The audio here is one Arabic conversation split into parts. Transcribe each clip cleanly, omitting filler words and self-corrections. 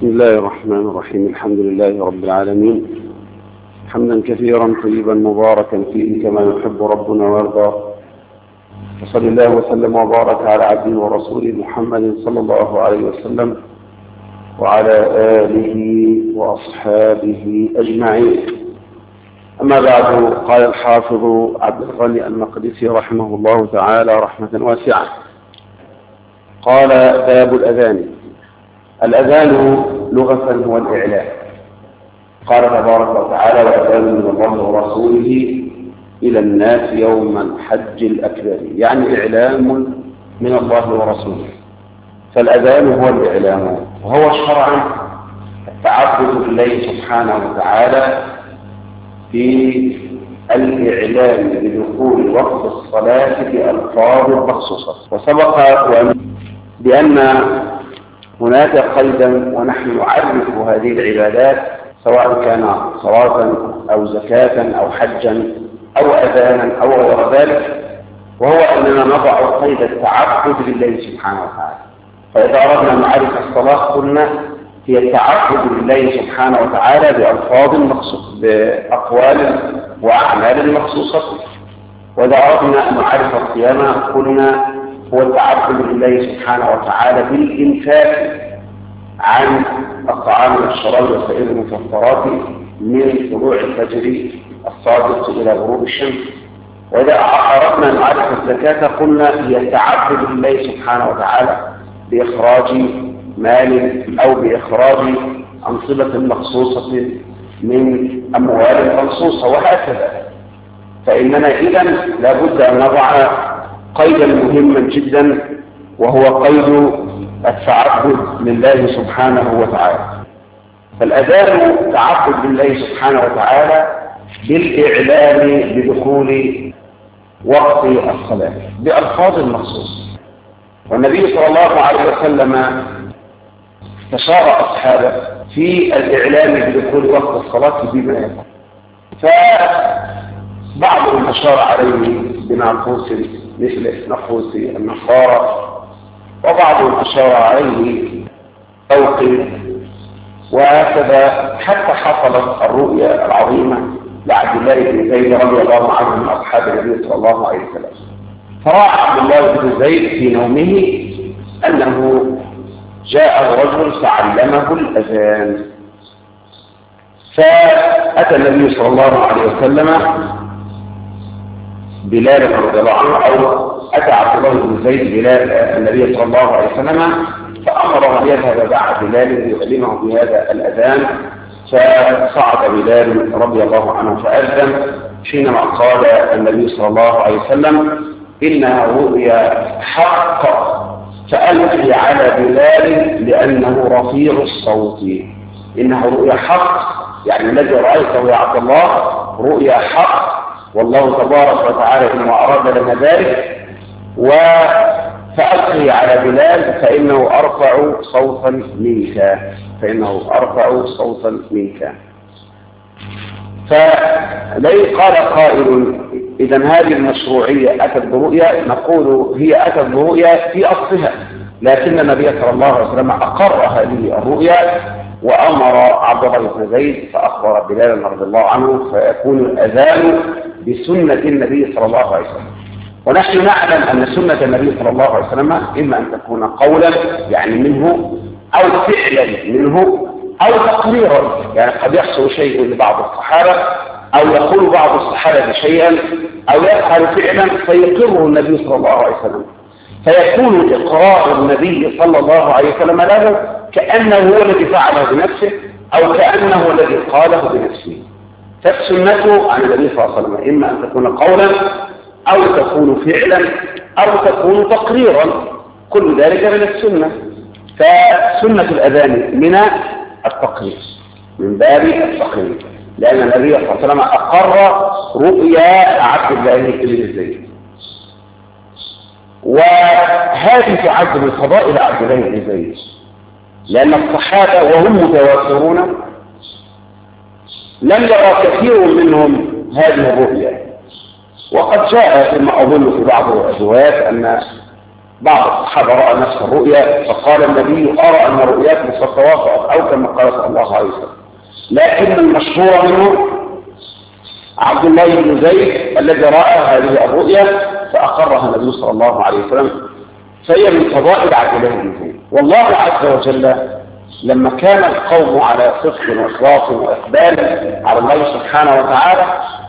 بسم الله الرحمن الرحيم. الحمد لله رب العالمين، حمدا كثيرا طيبا مباركا فيه كما يحب ربنا ويرضى. وصلى الله وسلم وبارك على عبده ورسوله محمد صلى الله عليه وسلم وعلى آله وأصحابه أجمعين. أما بعد، قال الحافظ عبد الغني المقدسي رحمه الله تعالى رحمة واسعة، قال: باب الأذان. الأذان لغة هو الإعلام. قال تبارك وتعالى: وأذان من الله ورسوله إلى الناس يوم الحج الأكبر، يعني إعلام من الله ورسوله. فالأذان هو الإعلام، وهو شرعا التعبد بالله سبحانه وتعالى في الإعلام بدخول وقت الصلاة بألفاظ مخصوصة. وسبق بأن هناك قيدا، ونحن نعرف هذه العبادات سواء كان صلاة أو زكاة أو حجا أو أذانا أو غير ذلك، وهو أننا نضع قيد التعبد لله سبحانه وتعالى. فإذا أردنا أن نعرف الصلاة قلنا هي التعبد لله سبحانه وتعالى بألفاظ مخصوصة، بأقوال وأعمال مخصوصة. وإذا أردنا أن نعرف الصيام قلنا هو التعبد لله سبحانه وتعالى بالإنفاق عن الطعام والشراب وسائر المفطرات من طلوع الفجر الصادق إلى غروب الشمس. وإذا أردنا أن نعرف الزكاة قلنا هي التعبد لله سبحانه وتعالى بإخراج مال أو بإخراج أنصبة مخصوصة من أموال مخصوصة، وهكذا. فإننا إذن لابد أن نضع قيدا مهما جدا، وهو قيد التعبد لله سبحانه وتعالى. فالأذان تعبد لله سبحانه وتعالى بالإعلام بدخول وقت الصلاة بألفاظ مخصوصة. والنبي صلى الله عليه وسلم استشار أصحابه في الإعلام بدخول وقت الصلاة بما يفعل، فبعضهم أشار عليه بناقوس مثل نقوس النصارى، وبعضهم أشار عليه توقيت، وهكذا حتى حصلت الرؤيا العظيمة لعبد الله بن زيد رضي الله عنه من أصحاب النبي صلى الله عليه وسلم. فرأى عبد الله بن زيد في نومه أنه جاء رجل فعلمه الأذان، فأتى النبي صلى الله عليه وسلم بلال رضي الله عنه، أو أتى عبد الله بن زيد بلال النبي صلى الله عليه وسلم، فأمره أن يذهب مع بلال ليعلمه بهذا الأذان. فصعد بلال رضي الله عنه فأذن، حينما قال النبي صلى الله عليه وسلم: إنها رؤيا حق، فألقي على بلال لأنه رفيع الصوت. إنها رؤيا حق، يعني الذي رأيته يا عبد الله رؤيا حق، والله تبارك وتعالى إنما أراد لنا ذلك. فألقي على بلال فإنه أرفع صوتا منك، فإنه أرفع صوتا منك. فلي قال قائل: إذن هذه المشروعية أتت برؤيا؟ نقول هي أتت برؤيا في أصلها، لكن النبي صلى الله عليه وسلم أقر هذه الرؤيا وأمر عبد الله بن زيد فأخبر بلال رضي الله عنه، فيكون الأذان بسنة النبي صلى الله عليه وسلم. ونحن نعلم أن سنة النبي صلى الله عليه وسلم إما أن تكون قولا يعني منه، أو فعلا منه، أو تقريرا، يعني قد يحصل شيء لبعض الصحابة، أو يقول بعض الصحابة شيئا، أو يفعل فعلا فيقره النبي صلى الله عليه وسلم، فيكون إقرار النبي صلى الله عليه وسلم له كأنه هو الذي فعله بنفسه، أو كأنه الذي قاله بنفسه. فالسنة عن النبي صلى الله عليه وسلم إما أن تكون قولا، أو تكون فعلا، أو تكون تقريرا، كل ذلك من السنة. فسنة الأذان من التقرير، من باب التقرير، لأن النبي صلى الله عليه وسلم أقر رؤيا عبد الله بن زيد. وهذه تعد من فضائل عبد الله بن زيد، لأن الصحابة وهم متواترون لم يرى كثير منهم هذه الرؤيا. وقد جاء فيما أظن في بعض الروايات أن بعض الصحابة رأى نفس الرؤيا فقال النبي أرى أن رؤياكم ستتوافق أو كما قال صلى الله عليه وسلم. لكن المشهور منه عبد الله بن زيد الذي رأى هذه الرؤيا فأقرها النبي صلى الله عليه وسلم، فهي من فضائل عبد الله بن زيد. والله عز وجل لما كان القوم على صدق وإخلاص وإقبال على الله سبحانه وتعالى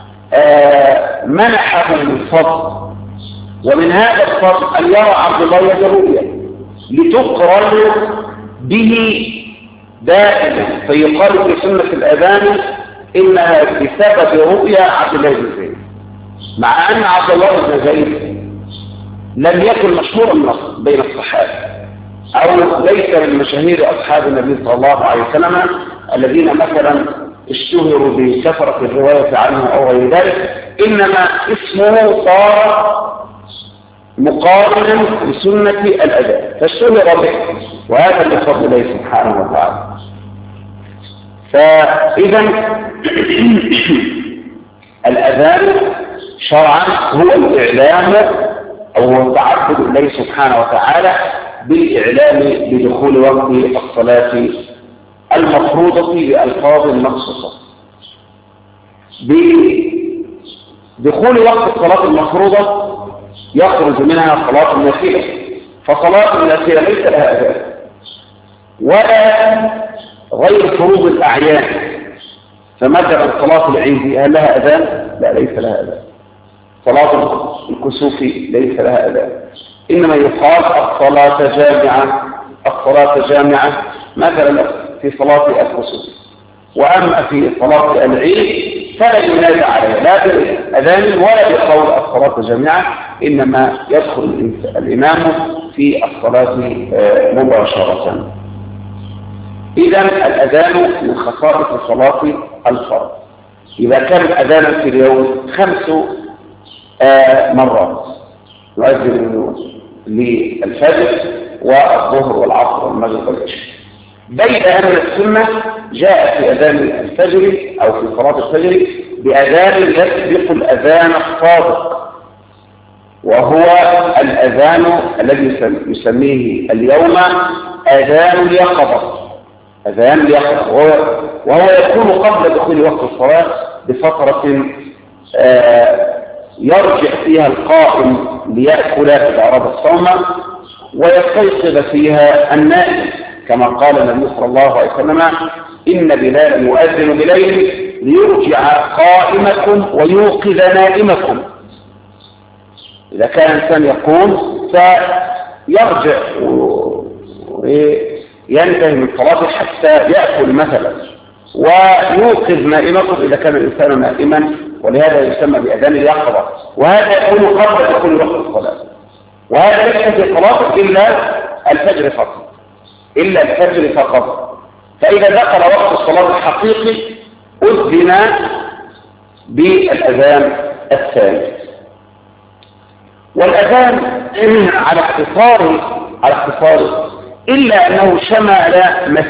منحهم الفضل، ومن هذا الفضل أن يرى عبد الله هذه الرؤيا لتقرن به دائما، فيقال في سنة الأذان إنها بسبب رؤيا عبد الله بن زيد، مع أن عبد الله بن زيد لم يكن مشهورا بين الصحابة أو ليس من مشاهير أصحاب النبي صلى الله عليه وسلم الذين مثلا اشتهروا بكثرة الرواية عنه أو غير ذلك، إنما اسمه صار مقارنا بسنة الأذان فاشتهر به، وهذا بفضل الله سبحانه وتعالى. فإذا الأذان شرعا هو الإعلام أو هو التعبد لله سبحانه وتعالى بالإعلام بدخول وقت الصلاة المفروضة بألفاظ مخصوصة. بدخول وقت الصلاة المفروضة يخرج منها صلاة النافلة، فصلاة النافلة ليس لها أذان، ولا غير فروض الأعيان. فمثلا صلاة العيد هل لها أذان؟ لا، ليس لها أذان. صلاة الكسوف ليس لها أذان، إنما يقال الصلاة جامعة مثلا في صلاة الكسوف. وأما في صلاة العيد فلا ينادى عليها لا بأذان ولا بقول الصلاة جامعة، إنما يدخل الإمام في الصلاة مباشرة. إذا الأذان من خصائص صلاة الفرض. إذا كان أذانا في اليوم 5 مرات يؤذن للفجر والظهر والعصر والمغرب والعشاء، بين أن السنة جاء في أذان الفجر أو في صلاة الفجر بأذان يسبق الأذان الصادق، وهو الأذان الذي يسميه اليوم أذان اليقظة. وهو يكون قبل دخول وقت الصلاة بفترة يرجع فيها القائم ليأكل إذا أراد الصوم، ويستيقظ فيها النائم، كما قال النبي صلى الله عليه وسلم إن بلالا يؤذن بليل ليرجع قائمكم ويوقظ نائمكم. إذا كان الإنسان يقوم فيرجع وينتهي من صلاته حتى يأكل مثلا، ويوقظ نائمكم إذا كان الإنسان نائما، ولهذا يسمى بأذان اليقظة. وهذا يكون قبل دخول وقت الصلاة، وهذا ليس في صلاة إلا الفجر فقط. فإذا دخل وقت الصلاة الحقيقي أذن بالأذان الثاني. والأذان على اختصاره إلا أنه شمل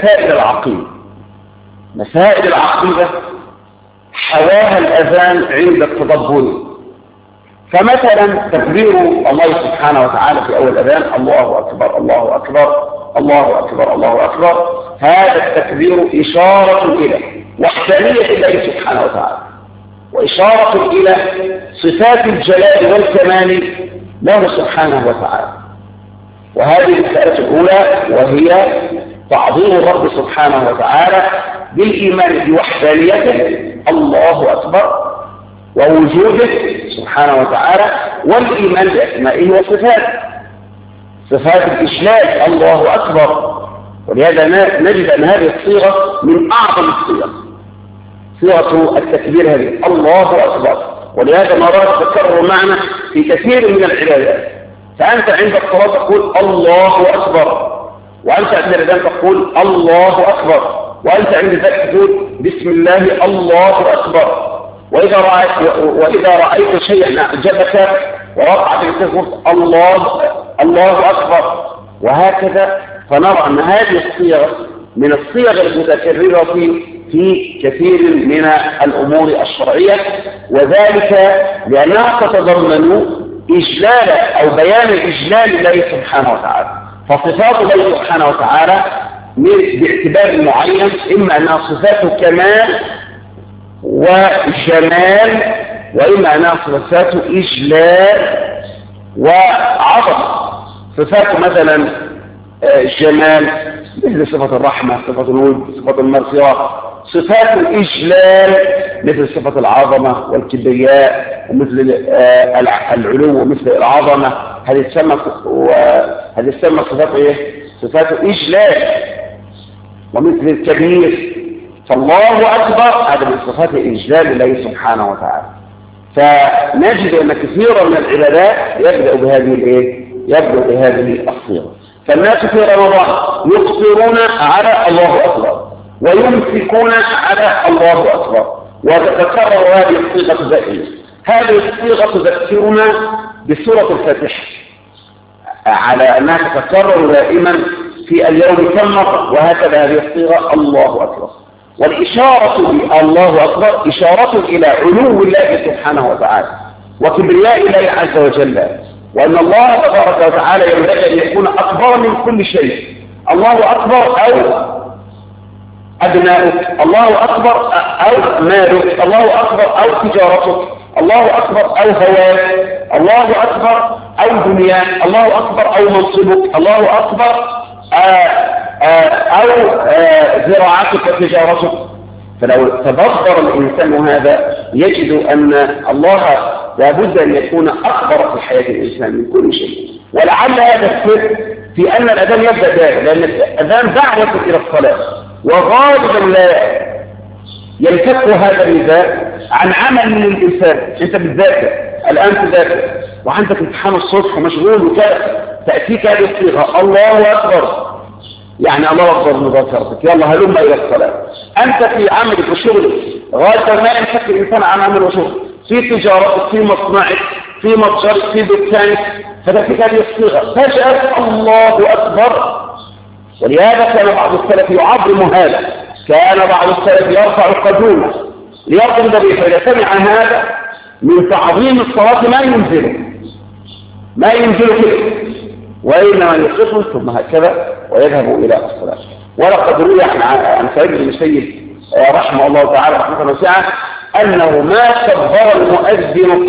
مسائل العقيدة حواها الأذان عند التدبر. فمثلا تكبير الله سبحانه وتعالى في أول الأذان الله أكبر الله أكبر الله أكبر الله أكبر، هذا التكبير إشارة إلى وحدانية الله سبحانه وتعالى، وإشارة إلى صفات الجلال والكمال له سبحانه وتعالى. وهذه المسألة الأولى، وهي تعظيم الرب سبحانه وتعالى بالإيمان بوحدانيته الله أكبر ووجوده سبحانه وتعالى، والإيمان بأسمائه وصفاته، صفات الإجلال الله أكبر. ولهذا نجد أن هذه الصيغة من أعظم الصيغ، صيغة التكبير هذه الله أكبر، ولهذا مرات تكرر معنا في كثير من العبادات. فأنت عند الصلاة تقول الله أكبر، وأنت عند الأذان تقول الله أكبر، وأنت عند ذلك تقول بسم الله الله أكبر. وإذا رأيت شيئا أعجبك ورفعت تقول الله أكبر، وهكذا. فنرى أن هذه الصيغ من الصيغ المتكررة في كثير من الأمور الشرعية، وذلك لأنها تتضمن إجلال أو بيان الإجلال لله سبحانه وتعالى. فصفات الله سبحانه وتعالى باعتبار معين إما أنها صفات كمال وجمال، وإما أنها صفات إجلال وعظمة. صفات مثلا الجمال مثل صفة الرحمة، صفة الود، صفة المغفرة. صفات الإجلال مثل صفة العظمة والكبرياء ومثل العلو ومثل العظمة. هذه تسمى صفات إيه؟ صفات الإجلال. ومثل الكبير. فالله أكبر هذا من صفات الإجلال لله سبحانه وتعالى. فنجد أن كثيرا من العبادات يبدأ بهذه الصيغة. فالناس في رمضان يفطرون على الله أكبر ويمسكون على الله أكبر، وتتكرر هذه الصيغة دائما. هذه الصيغة تذكرنا بسورة الفاتحة على أنها تتكرر دائما في اليوم كم مرة، وهكذا هذه الصيغة الله أكبر. والإشارة الله أكبر إشارة إلى علو الله سبحانه وتعالى وكبرياء الله عز وجل، وأن الله تبارك وتعالى ينبغي أن يكون أكبر من كل شيء. الله أكبر أو أبناؤك، الله أكبر أو مالك، الله أكبر أو تجارتك، الله أكبر أو هواك، الله أكبر أو دنياك، الله أكبر أو منصبك، الله أكبر أو زراعتك وتجارتك. فلو تدبر الإنسان هذا يجد أن الله لابد أن يكون أكبر في حياة الإنسان من كل شيء. ولعل هذا السر في أن الأذان يبدأ ذلك، لأن الأذان دعوة إلى الصلاة، وغالبا لا ينفك هذا النداء عن عمل من الإنسان. أنت بتذاكر الآن تذاكر وعندك امتحان الصبح ومشغول وكذا، تأتيك هذه الصيغة الله أكبر، يعني الله أكبر مذاكرتك، يلا هلم إلى الصلاة. أنت في عملك وشغلك غالبا ما ينفك الإنسان عن عمل وشغل، في تجارتك، في مصنعك، في متجرك، في دكانك، فتأتيك هذه الصيغة فجأة الله أكبر. ولهذا كان بعض السلف يعظم هذا، كان بعض السلف يرفع قدومه ليرضى به، فإذا سمع هذا من تعظيم الصلاة ما ينزل كده، وإنما يقف ثم هكذا ويذهب إلى الصلاة. ولقد روي عن سعيد بن المسيب رحمه الله تعالى رحمة واسعة أنه ما كبر المؤذن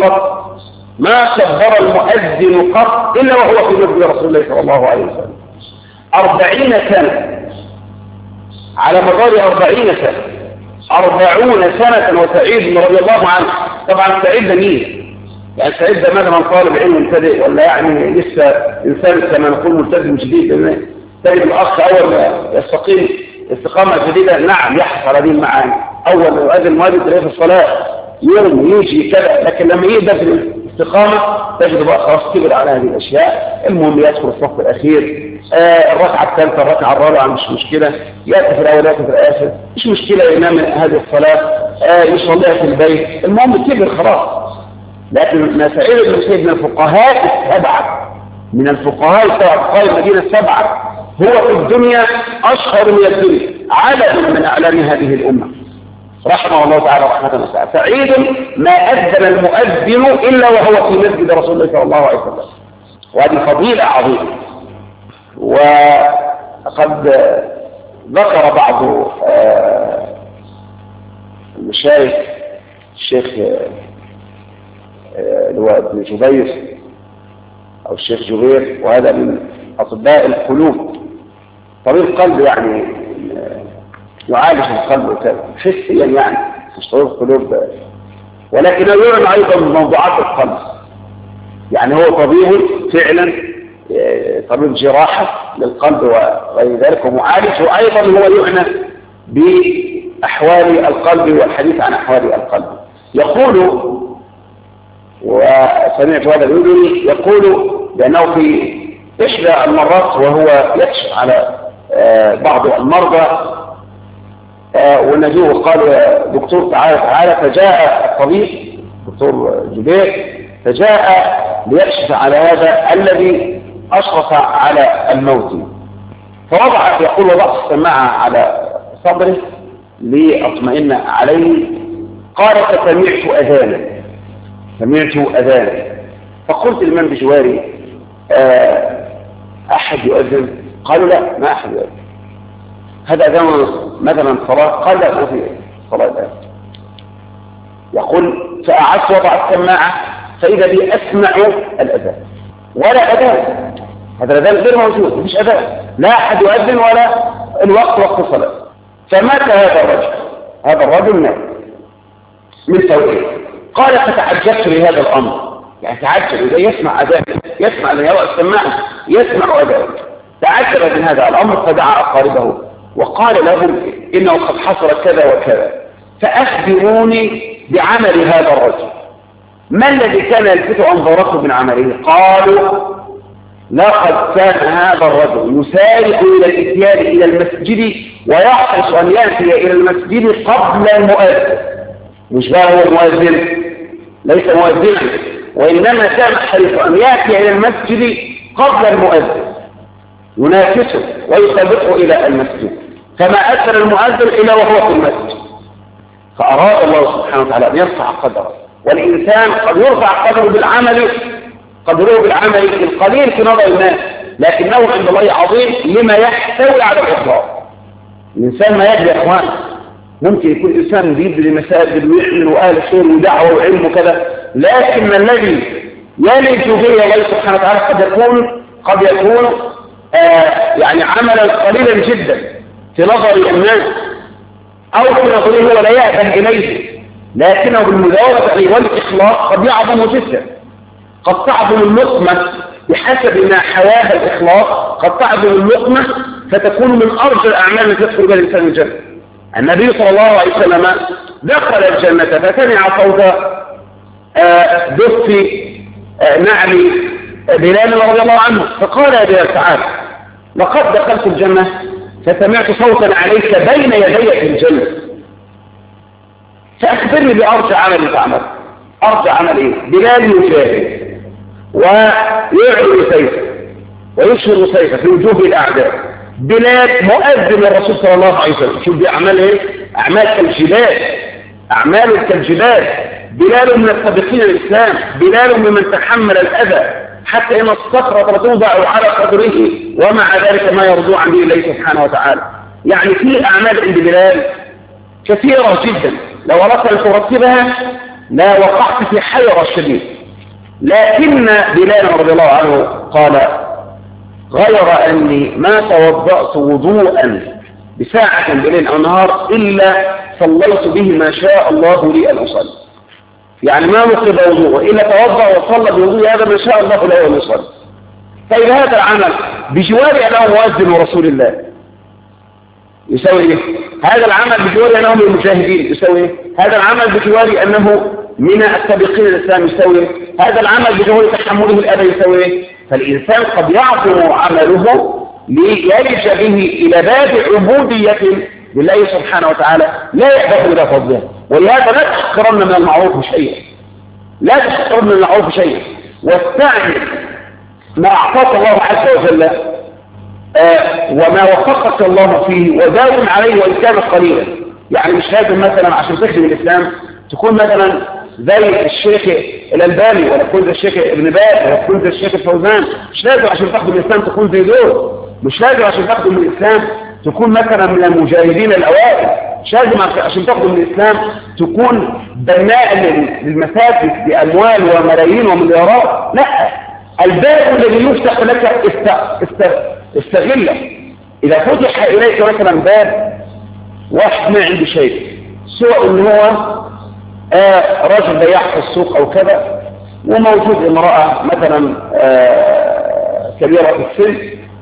قط إلا وهو في مسجد رسول الله صلى الله عليه وسلم 40 سنة، على مدار 40 سنة 40 سنة. وسعيد رضي الله عنه، طبعا سعيد ده مين؟ يعني سعيد ده مثلا طالب علم مبتدئ، ولا يعني لسه إنسان كما نقول ملتزم جديد؟ تجد الأخ أول ما يستقيم استقامة جديدة نعم يحصل على دين معاني، أول ما يؤذن المؤذن تلاقيه في الصلاة يوم يجي كذا، لكن لما يبدأ في الاستقامة تجد بقى خلاص كبر على هذه الأشياء. المهم يدخل الصف الأخير، الركعة الثالثة، الركعة الرابعة مش مشكلة، يأتي في الأول يأتي في الآخر مش مشكلة، ينام هذه الصلاة يصليها في البيت، المهم كبر خلاص. لكن ما سعيد بن المسيب من الفقهاء السبعة المدينة السبعة هو في الدنيا أشهر من الدنيا، علم من أعلام هذه الأمة رحمه الله تعالى رحمة واسعة. سعيد ما أذن المؤذن إلا وهو في مسجد رسول الله صلى الله عليه وسلم، وهذه فضيلة عظيمة. وقد ذكر بعض المشايخ الشيخ ابن جبير أو الشيخ جبير، وهذا من أطباء القلوب، طبيب قلب يعني يعالج القلب وكذا حسيا، يعني مش طبيب قلوب، ولكن يعلم أيضا موضوعات القلب، يعني هو طبيب فعلا، طبيب جراحة للقلب وغير ذلك ومعالج، وأيضا هو يعنى بأحوال القلب والحديث عن أحوال القلب. يقول، وسمعت هذا اليدري يقول بأنه في إحدى المرات وهو يكشف على بعض المرضى ونجوه قال دكتور تعالى، فجاء الطبيب دكتور جبير فجاء ليكشف على هذا الذي أشرف على الموت، فوضع يقول وضعت السماعة على صدره لأطمئن عليه، قال فسمعت أذانا فقلت لمن بجواري أحد يؤذن؟ قالوا لا، ما أحد يؤذن. هذا أذان مثلا صلاة؟ قال لا، ما في صلاة الآن. يقول فأعدت وضع السماعة فإذا بي أسمع الأذان ولا أذان. هذا الأذان غير موجود، مفيش أذان، لا أحد يؤذن ولا الوقت وقت الصلاة. فمات هذا الرجل، هذا الرجل مات من توقيت. قال فتعجبت لهذا الأمر، يعني تعجب إذا يسمع أذان، يسمع من يرى السماعة يسمع أذان، تعجب من هذا الأمر فدعا أقاربه وقال لهم إنه قد حصل كذا وكذا، فأخبروني بعمل هذا الرجل، ما الذي كان يلفت أنظاركم من عمله؟ قالوا لقد كان هذا الرجل يسارع إلى الإتيان إلى المسجد ويحرص أن يأتي إلى المسجد قبل المؤذن. مش بقى هو المؤذن، ليس مؤذنا، وإنما كان حريص أن يأتي إلى المسجد قبل المؤذن ينافسه ويسابقه إلى المسجد، فما أثر المؤذن إلا وهو في المسجد. فأراد الله سبحانه وتعالى أن يرفع قدره، والإنسان قد يرفع قدره بالعمل، قدره بالعمل القليل في نظر الناس، لكنه عند الله عظيم لما يحتوي على الإخلاص. الإنسان ما يجري يا إخوان، ممكن يكون إنسان بيبني مساجد ويعمل وآل خير ودعوة وعلم وكذا، لكن الذي يلج فيه الله سبحانه وتعالى قد يكون يعني عملا قليلا جدا في نظر الناس أو في نظره هو لا يأذن إليه، لكنه بالمداومة عليه والإخلاص قد يعظم جدا. قد تعظم اللقمة بحسب ما حواها الإخلاص، قد تعظم اللقمة فتكون من أرجى الأعمال التي يدخل بها الإنسان الجنة. النبي صلى الله عليه وسلم دخل الجنة فسمع صوت دف نعل بلال رضي الله عنه، فقال يا بلال تعال، لقد دخلت الجنة فسمعت صوتا عليك بين يدي في الجنة، فأخبرني بأرجى عمل تعمل. أرجى عمل إيه؟ بلال يجاهد ويعلن سيفه ويشهر سيفه في وجوه الأعداء. بلال مؤذن الرسول صلى الله عليه وسلم، شوف دي أعمال إيه؟ أعمال كالجبال، أعمال كالجبال. بلال من السابقين الإسلام، بلال ممن تحمل الأذى حتى إن الصخرة توضع على قدره ومع ذلك ما يرضو عن دين الله سبحانه وتعالى. يعني في أعمال عند بلال كثيرة جدا، لو أردت أن ترتبها لا وقعت في حيرة شديد. لكن بلال رضي الله عنه قال غير أني ما توضأت وضوءا بساعة بليل أو نهار إلا صليت به ما شاء الله لي أن أصلي. يعني ما نقض وضوء إلا توضأ وصلى بوضوء هذا ما شاء الله له أن يصلي. فإذا هذا العمل بجوار أنه مؤذن رسول الله يسوي إيه؟ هذا العمل بجوار أنه من المجاهدين يسوي إيه؟ هذا العمل بجوار أنه من السابقين الإسلام يسوي إيه؟ هذا العمل بجوار تحمله الأذى يسوي إيه؟ فالإنسان قد يعظم عمله ليلج به إلى باب عبودية لله سبحانه وتعالى لا يحدث إلى فضله. ولهذا لا تحقرن من المعروف شيئا، لا تحقرن من المعروف شيئا، واستعمل ما أعطاك الله عز وجل وما وفقك الله فيه وداوم عليه وإن كان قليلا. يعني مش لازم مثلا عشان تخدم الإسلام تكون مثلا زي الشيخ الألباني ولا تكون زي الشيخ ابن باز ولا تكون زي الشيخ الفوزان. مش لازم عشان تخدم الإسلام تكون زي دول، مش لازم عشان تخدم الإسلام تكون مثلا من المجاهدين الأوائل، مش لازم عشان تخدم الإسلام تكون بناء للمساجد بأموال وملايين ومليارات. لا، الباب الذي يفتح لك استغله. إذا فتح إليك مثلا باب واحد ما عنده شيء، سواء ان هو رجل بياع في السوق او كذا، وموجود امرأة مثلا كبيرة في السن،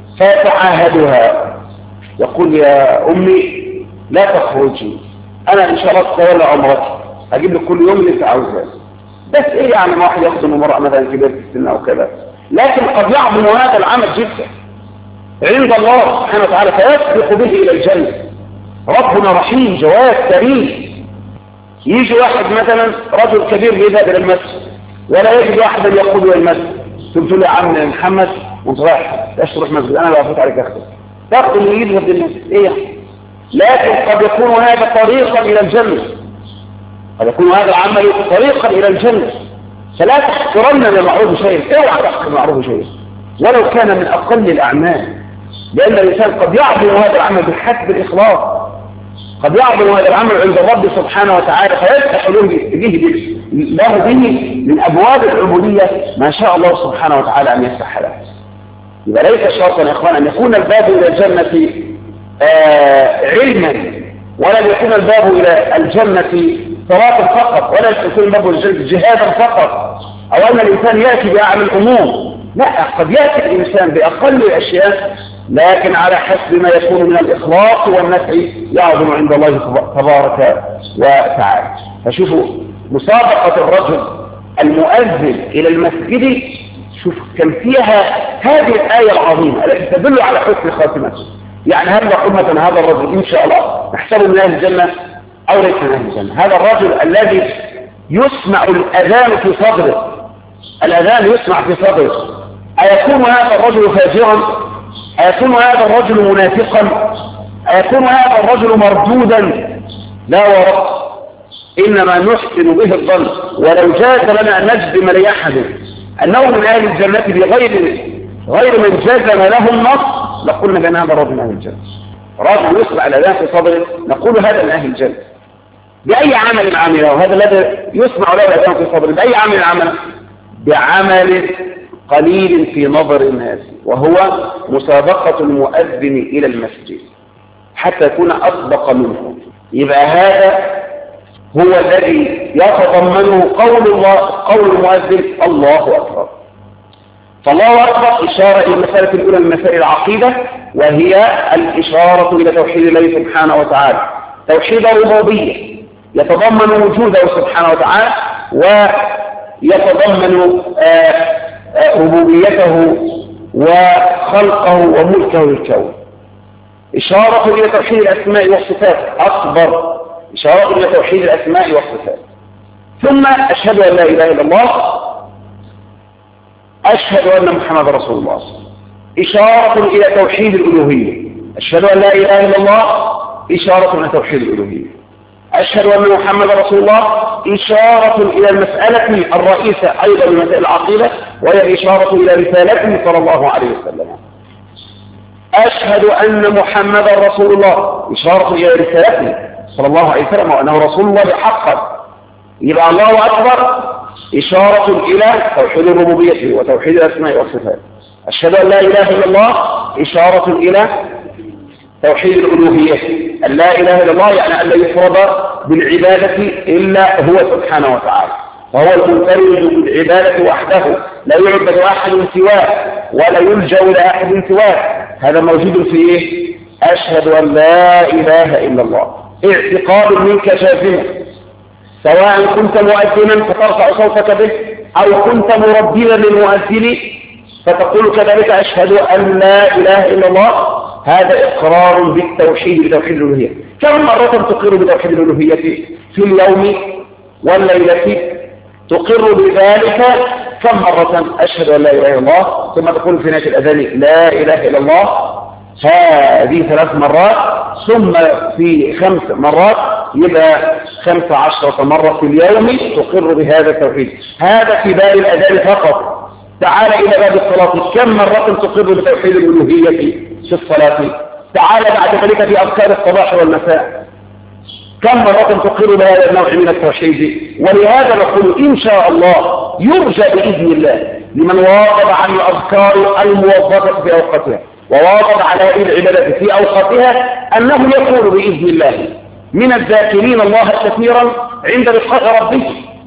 فتعاهدها يقول يا امي لا تخرجي، انا ان شاء الله تتولى عمرتي هجيب لك كل يوم اللي انت عاوزاه. بس ايه يعني ما واحد يخدم امرأة مثلا كبيرة في السن او كذا، لكن قد يعظم هذا العمل جدا عند الله سبحانه وتعالى فيسبق به الى الجنة. ربنا رحيم جواد كريم. يجي واحد مثلا رجل كبير يذهب الى المسجد ولا يجد واحدا يقود الى المسجد، قلت له يا عم محمد وانت رايح تروح مسجد انا لا افوت عليك اخدم، تاخذ اللي يذهب للمسجد ايه؟ لكن قد يكون هذا طريقا الى الجنه، قد يكون هذا العمل طريقا الى الجنه. فلا تحقرن من المعروف شيئا، اوعى تحقر من المعروف شيئا ولو كان من اقل الاعمال، لان الانسان قد يعظم هذا العمل بحسب الاخلاص، قد يعظم هذا العمل عند الرب سبحانه وتعالى فيفتح له به من ابواب العبوديه ما شاء الله سبحانه وتعالى ان يفتح له. يبقى ليس شرطا يا اخوان ان يكون الباب الى الجنه علما، ولا يكون الباب الى الجنه صلاة فقط، ولا يكون الباب الى الجنه جهادا فقط، او ان الانسان ياتي باعمال الامور. لا، قد ياتي الانسان باقل الاشياء لكن على حسب ما يكون من الاخلاص والنفع يعظم عند الله تبارك وتعالى. فشوفوا مسابقه الرجل المؤذن الى المسجد، شوف كم فيها هذه الآية العظيمة التي تدل على حسن خاتمته. يعني هل نقول مثلا هذا الرجل إن شاء الله نحسبه من أهل الجنة أو ليس من أهل الجنة؟ هذا الرجل الذي يسمع الأذان في صدره، الأذان يسمع في صدره، أيكون هذا الرجل فاجرا؟ أيكون هذا الرجل منافقا؟ أيكون هذا الرجل مردودا؟ لا ورب، إنما نحسن به الظن، ولو جاز لنا أن نجزم لأحد أنه من أهل الجنة غير من جزم له النص لقلنا بأن هذا الرجل من أهل الجنة. رجل يسمع الأذان في صدره نقول هذا من أهل الجنة. بأي عمل عمله؟ وهذا الذي يسمع له الأذان في صدره بأي عمل عمله؟ بعمل قليل في نظر الناس، وهو مسابقة المؤذن إلى المسجد حتى يكون أصدق منه. يبقى هذا هو الذي يتضمنه قول المؤذن الله أكبر. فالله أكبر إشارة إلى المسألة الأولى من مسائل العقيدة، وهي الإشارة إلى توحيد الله سبحانه وتعالى، توحيد الربوبية يتضمن وجوده سبحانه وتعالى ويتضمن ربوبيته وخلقه وملكه للكون. إشارة إلى توحيد الأسماء والصفات أكبر، إشارة إلى توحيد الأسماء والصفات. ثم أشهد أن لا إله إلا الله، أشهد أن محمد رسول الله، إشارة إلى توحيد الألوهية. أشهد أن لا إله إلا الله إشارة إلى توحيد الألوهية. أشهد أن محمد رسول الله إشارة إلى المسألة الرئيسة أيضا من مسائل العقيدة، وهي الإشارة إلى رسالته صلى الله عليه وسلم. أشهد أن محمد رسول الله إشارة إلى رسالته صلى الله عليه وسلم وأنه رسول الله حقا. يبقى الله أكبر إشارة إلى توحيد الربوبية وتوحيد الأسماء والصفات. أشهد أن لا إله إلا الله إشارة إلى توحيد الألوهية، أن لا إله إلا الله يعني أن لا يفرض بالعبادة إلا هو سبحانه وتعالى، وهو المنفرد بالعبادة وحده، لا يعبد أحد سواه ولا يلجأ إلى أحد سواه. هذا موجود في إيه؟ أشهد أن لا إله إلا الله، اعتقاد منك جازما، سواء كنت مؤذنا فترفع صوتك به أو كنت مربيا للمؤذن فتقول كذلك أشهد أن لا إله إلا الله. هذا إقرار بالتوحيد بتوحيد الألوهية. كم مرة تقر بتوحيد الألوهية في اليوم والليلة؟ تقر بذلك كم مرة؟ أشهد أن لا إله إلا الله، ثم تقول في نهاية الأذان لا إله إلا الله، هذه 3 مرات، ثم في 5 مرات، يبقى 15 مرة في اليوم تقر بهذا التوحيد. هذا في باب الأذان فقط. تعال إلى باب الصلاة، كم مرة تقر بتوحيد الألوهية في الصلاة؟ تعال بعد ذلك في أذكار الصباح والمساء، كم مرة تقر بهذا النوع من التوحيد؟ ولهذا نقول إن شاء الله يرجى بإذن الله لمن واظب عن الأذكار الموظفة في أوقاتها وواظب على هذه العبادات في أوقاتها أنه يكون بإذن الله من الذاكرين الله كثيرا عند لقاء ربه،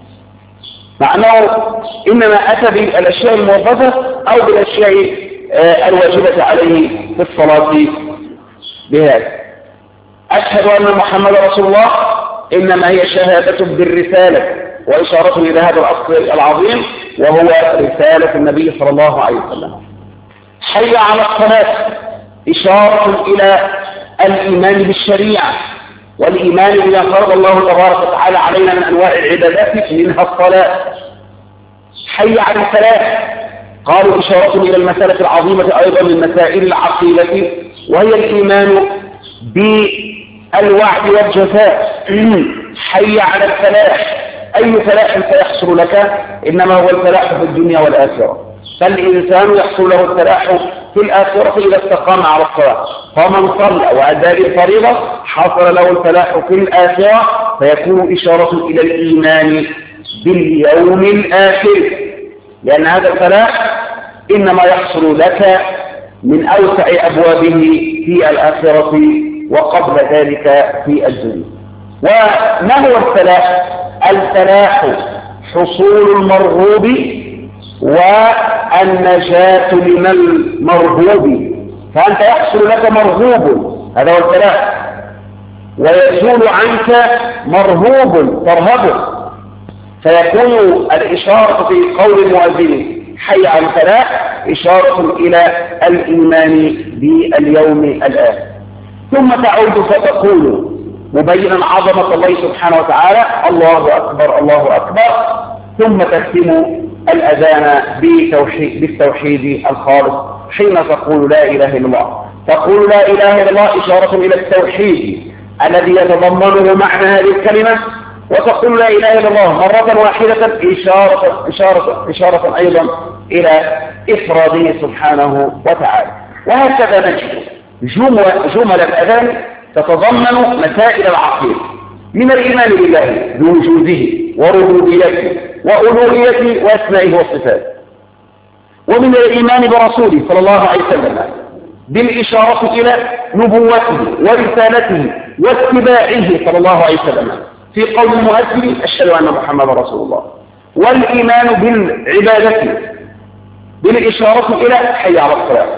مع أنه إنما أتى بالأشياء الموظفة أو بالأشياء الواجبة عليه في الصلاة بهذا. أشهد أن محمد رسول الله إنما هي شهادة بالرسالة وإشارة إلى هذا الأصل العظيم وهو رسالة النبي صلى الله عليه وسلم. حي على الصلاة إشارة إلى الإيمان بالشريعة والإيمان بما فرض الله تبارك وتعالى علينا من أنواع العبادات منها الصلاة. حي على الفلاح قالوا إشارة إلى المسألة العظيمة أيضا من مسائل العقيدة، وهي الإيمان بالوعد والجزاء. حي على الفلاح أي فلاح سيحصل لك؟ إنما هو الفلاح في الدنيا والآخرة. فالإنسان يحصل له الفلاح في الآخرة إذا استقام على الصلاة، فمن صلى وأدى الفريضة حصل له الفلاح في الآخرة، فيكون إشارة إلى الإيمان باليوم الآخر، لأن هذا الفلاح إنما يحصل لك من أوسع أبوابه في الآخرة وقبل ذلك في الدنيا. وما هو الفلاح؟ الفلاح حصول المرغوب والنجاة من المرغوب. فأنت يحصل لك مرغوب، هذا هو الفلاح، ويزول عنك مرهوب ترهبه، فيكون الإشارة في قول المؤذن حي على الفلاح إشارة إلى الإيمان باليوم الآخر. ثم تعود فتقول مبينا عظمة الله سبحانه وتعالى الله أكبر الله أكبر، ثم تختم الأذان بالتوحيد الخالص حين تقول لا إله إلا الله. تقول لا إله إلا الله إشارة إلى التوحيد الذي يتضمنه معنى هذه الكلمة، وتقول لا إله إلا الله مرة واحدة إشارة أيضا إلى إفراده سبحانه وتعالى. وهكذا نجد جمل الأذان تتضمن مسائل العقيدة من الإيمان بالله بوجوده وربوبيته وألوهيته وأسمائه وصفاته، ومن الإيمان برسوله صلى الله عليه وسلم بالإشارة إلى نبوته ورسالته واتباعه صلى الله عليه وسلم في قول المؤذن أشهد أن محمد رسول الله، والإيمان بالعبادة بالإشارة إلى حي على الصلاة،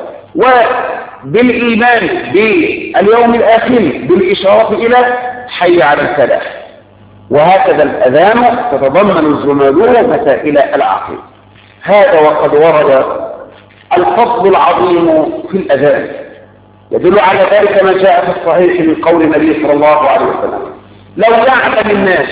وبالإيمان باليوم الآخر بالإشارة إلى حي على الفلاح. وهكذا الأذان تتضمن جمله مسائل العقيدة. هذا وقد ورد الفضل العظيم في الأذان، يدل على ذلك ما جاء في الصحيح من قول النبي صلى الله عليه وسلم لو يعلم الناس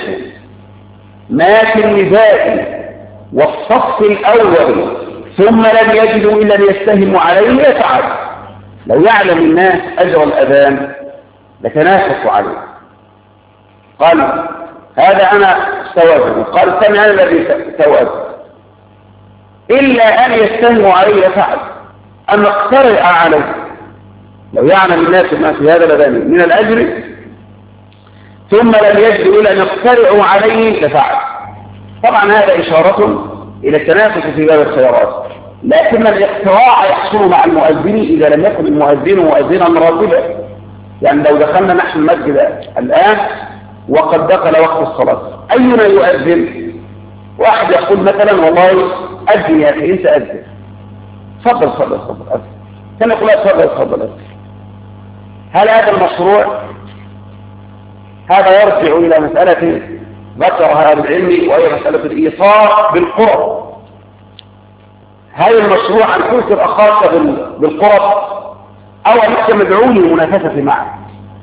ما في النداء والصف الأول ثم لم يجدوا إلا أن يستهموا عليه ليفعل. لو يعلم الناس أجر الأذان لتنافسوا عليه. قال هذا أنا استوعبه، قال سمع أنا الذي استوعبه، إلا أن يستهموا عليه لفعل، أن نقترئ عليه. لو يعلم الناس ما في هذا الأذان من الأجر ثم لم يجدوا إلا أن يقترئوا عليه لفعل. طبعا هذا إشارة إلى التنافس في باب الخيرات، لكن الاقتراع يحصل مع المؤذن إذا لم يكن المؤذن مؤذنا راتبا. يعني لو دخلنا نحن المسجد الآن وقد دخل وقت الصلاة، أينا يؤذن؟ واحد يقول مثلا والله أذن يا أخي أنت أذن، تفضل تفضل تفضل أذن، كان يقول تفضل تفضل أذن. هل هذا المشروع؟ هذا يرجع إلى مسألة ذكرها أهل العلم، وهي مسألة الإيصال بالقرب. هل المشروع أن تؤثر أخاك بالقرب أو أنك مدعو للمنافسة معه؟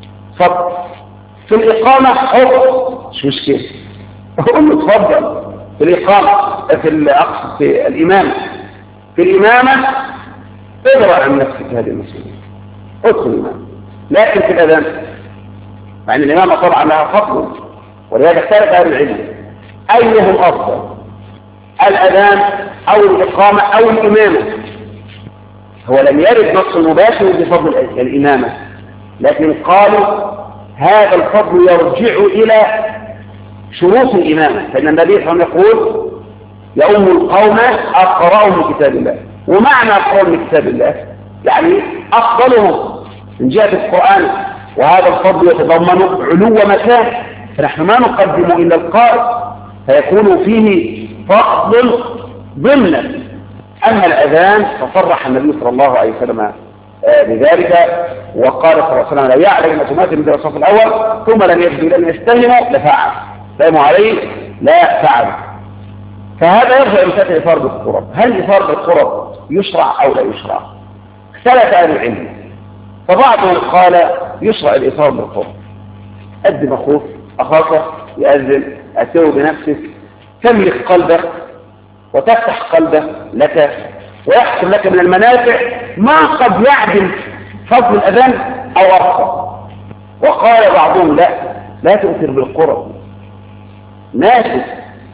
في الإقامة مش مشكلة، أقول له تفضل في الإقامة، في الإمامة، في الإمامة ادرع عن نفسك هذه المسؤولية، ادخل الإمامة. لكن في الأذان يعني الإمامة طبعا لها فضل، ولهذا اختلف أهل العلم أيهم أفضل، الأذان أو الإقامة أو الإمامة. هو لم يرد نص مباشر بفضل الإمامة، لكن قالوا هذا الفضل يرجع إلى شروط الإمامة، فإن النبي صلى الله عليه وسلم يقول يؤم القوم أقرأهم من كتاب الله. ومعنى أقرأهم من كتاب الله يعني أفضلهم من جهة القرآن، وهذا الفضل يتضمن علو مكان، فنحن ما نقدم إلا القائد، فيكون فيه فضل ضمنا. أما الأذان فصرح النبي صلى الله عليه وسلم بذلك، وقال صلى الله عليه وسلم لو يعلم أتمات من الصف الأول ثم لم يجدوا لأن يستهموا لفعل، فهموا عليه لا فعل. فهذا يرجع إلى إثار بالقرب. هل إثار بالقرب يشرع أو لا يشرع؟ اختلف أهل العلم، فبعضهم قال يشرع الإثار بالقرب. قدم أخاك يأذن، أتيه بنفسك، تملك قلبك وتفتح قلبه لك، ويحصل لك من المنافع ما قد يعدل فضل الأذان أو أرقى. وقال بعضهم لا تؤثر بالقرب، ناسك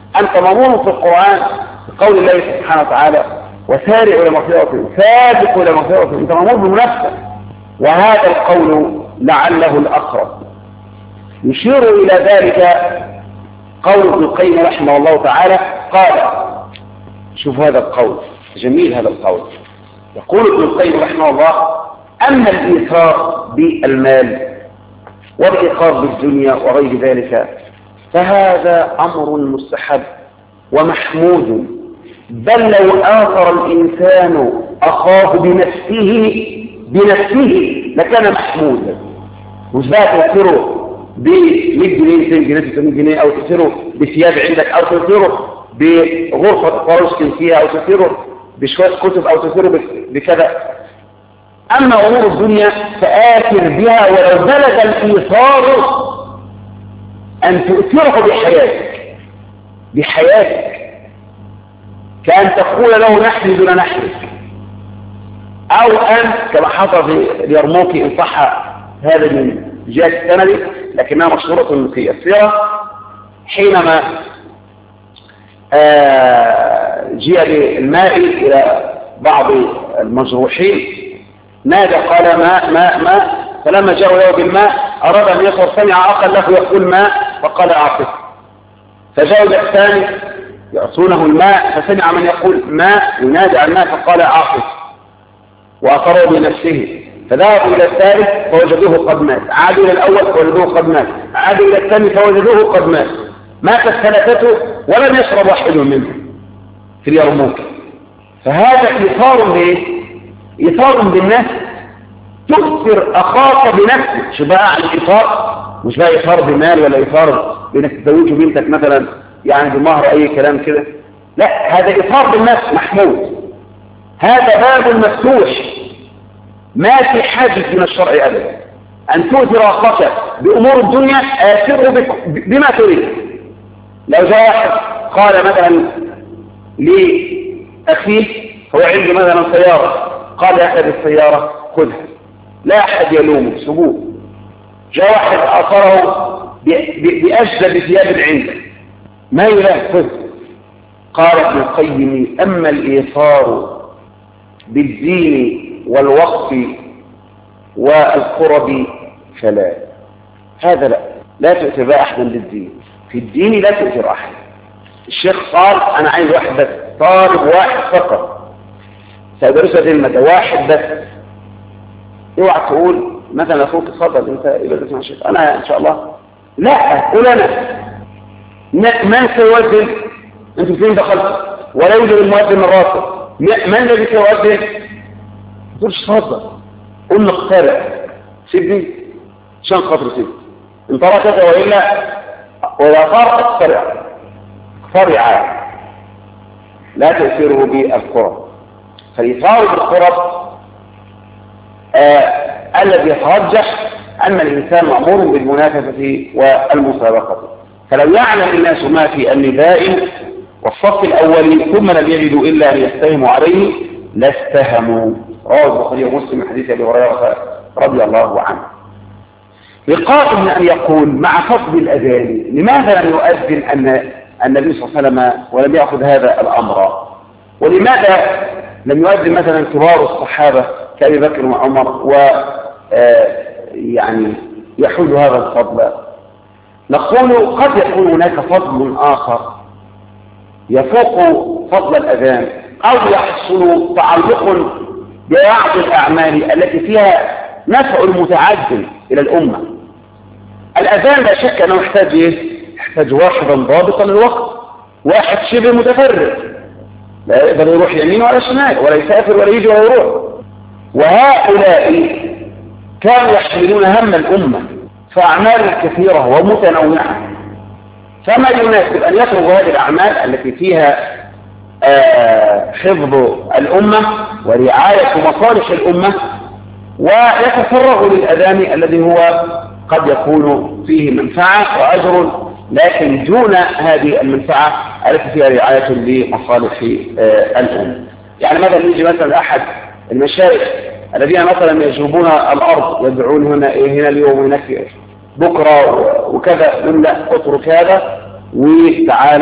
أنت مأمور في القرآن بقول الله سبحانه وتعالى وسارعوا إلى مغفرة، سابقوا إلى مغفرة، أنت مأمور بمنافسة. وهذا القول لعله الأقرب. يشير إلى ذلك قول ابن القيم رحمه الله تعالى، قال، شوف هذا القول جميل، هذا القول يقول ابن القيم رحمه الله: أما الإيثار بالمال والإيثار بالدنيا وغير ذلك فهذا أمر مستحب ومحمود، بل لو آثر الإنسان أخاه بنفسه لكان محمودا. مش بقى تأثره ب 100 جنيه 200 جنيه 300 جنيه، أو تأثره بثياب عندك، أو تأثره بغرفة فرش فيها، أو تأثره بشوية كتب، أو تأثره بكذا. أما أمور الدنيا فآثر بها ولو بلغ الإيثار أن تؤثره بحياتك، كأن تقول له نحن دون نحرك، أو أن كما حصل في اليرموك إن صح هذا من جهة السند، لكنها مشهورة في السيرة، حينما جاء بالماء إلى بعض المجروحين نادى قال ماء، فلما جاءوا له بالماء أراد أن يصل، سمع أخا له يقول ماء فقال أعطه، فجاءوا الثاني يعطونه الماء فسمع من يقول ماء ينادي عن الماء فقال أعطه، وأقروا بنفسه، فذهبوا إلى الثالث فوجدوه قد مات، عادوا إلى الأول فوجدوه قد مات، عادوا إلى الثاني فوجدوه قد مات، ماتت ثلاثته ولم يشرب واحد منهم في اليرموك. فهذا إيثار بالنفس، تؤثر أخاك بنفسك. شو بقى عن الإيثار؟ مش بقى إيثار بمال ولا إيثار بأنك تزوج بنتك مثلا يعني بمهر أي كلام كده، لا، هذا إيثار بالنفس محمود، هذا باب مفتوح ما في حاجز من الشرع أبدا. أن تؤثر أخاك بأمور الدنيا آثره بما تريد. لو جاء واحد قال مثلا لأخيه هو عنده مثلا سيارة، قال يا أخي السيارة خذها، لا أحد يلومه سبوه. جاء واحد أثره بأجل ثياب عنده، ما يلام خذ. قال ابن القيم: أما الإيثار بالدين والوقف والقرب فلا، هذا لا تؤثر أحدا للدين، في الدين لا تؤثر أحد. الشيخ قال أنا عايز واحد بس، طالب واحد فقط سأدرسه كلمة واحد بس. اوعى تقول مثلا أخوك اتفضل أنت ادرس مع الشيخ، أنا إن شاء الله لا، قول أنا من سيؤذن؟ أنت فين دخلت؟ ولا يوجد المؤذن الراتب، من الذي سيؤذن؟ تقولش تفضل، قل نقترع، سيبني عشان خاطر سيبني إن تركت، وإذا صار اقترع لا تؤثره بالقرب. فالإثار بالقرب الذي يترجح أن الإنسان مأمور بالمنافسة والمسابقة. فلو يعلم الناس ما في النداء والصف الأول ثم لم يجدوا إلا أن يستهموا عليه لاستهموا. رواه البخاري ومسلم حديث أبي هريرة رضي الله عنه. لقاء من أن يقول مع فضل الأذان لماذا لم يؤذن أن النبي صلى الله عليه وسلم ولم يأخذ هذا الأمر؟ ولماذا لم يؤذن مثلا كبار الصحابة كأبي بكر وعمر يعني يحول هذا الفضل؟ نقول قد يكون هناك فضل آخر يفوق فضل الأذان، أو يحصل تعلق ببعض الأعمال التي فيها نفع متعد إلى الأمة. الأذان لا شك أنه يحتاج واحدا ضابطا للوقت، واحد شبه متفرغ لا يقدر يروح يمين ولا شمال ولا يسافر ولا يجي ولا يروح. وهؤلاء كانوا يحملون هم الأمة فأعمال كثيرة ومتنوعة، فما يناسب أن يتركوا هذه الأعمال التي فيها حفظ الأمة ورعاية مصالح الأمة ويتفرغوا للأذان الذي هو قد يكون فيه منفعة وأجر، لكن دون هذه المنفعة التي فيها رعاية لمصالح الأمة. يعني مثلا يجي مثلا أحد المشايخ الذين مثلا يجوبون الأرض يدعون هنا اليوم وهناك بكرة وكذا، لا اترك هذا وتعالى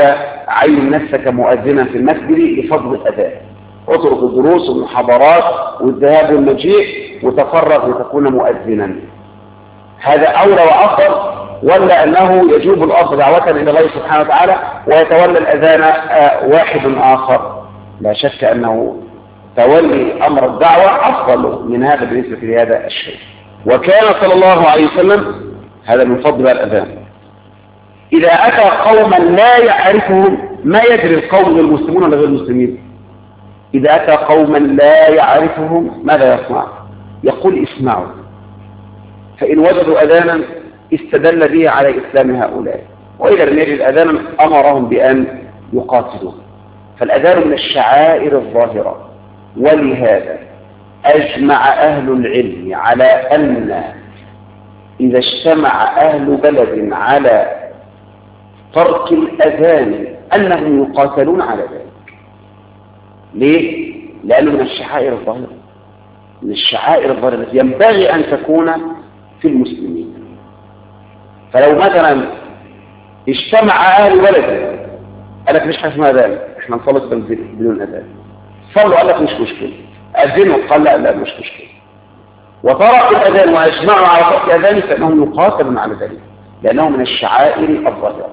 عين نفسك مؤذنا في المسجد لفضل الأذان، اترك الدروس والمحاضرات والذهاب والمجيء وتفرغ لتكون مؤذنا. هذا أولى وأفضل، ولا أنه يجوب الأرض دعوة إلى الله سبحانه وتعالى ويتولى الأذان واحد آخر؟ لا شك أنه تولي أمر الدعوة أفضل من هذا بالنسبة لهذا الشيء. وكان صلى الله عليه وسلم، هذا من فضل الأذان، إذا أتى قوما لا يعرفهم، ما يدري القوم المسلمون ولا غير المسلمين، إذا أتى قوما لا يعرفهم ماذا يصنع؟ يقول اسمعوا، فإن وجدوا أذانا استدل به على إسلام هؤلاء، وإذا لم يجد أذانا أمرهم بأن يقاتلوا. فالأذان من الشعائر الظاهرة، ولهذا أجمع أهل العلم على أن إذا اجتمع أهل بلد على ترك الأذان أنهم يقاتلون على ذلك. ليه؟ لأنه من الشعائر الظاهرة، من الشعائر الظاهرة التي ينبغي أن تكون في المسلمين. فلو مثلا اجتمع أهل بلد قال لك مش حاجة اسمها أذان، احنا نصلي بدون أذان، صلوا قال لك مش مشكلة، أذنوا قال لا مش مشكلة، وتركوا الأذان وأجمعوا على ترك أذان فإنهم يقاتلون على ذلك، لأنه من الشعائر الظاهرة.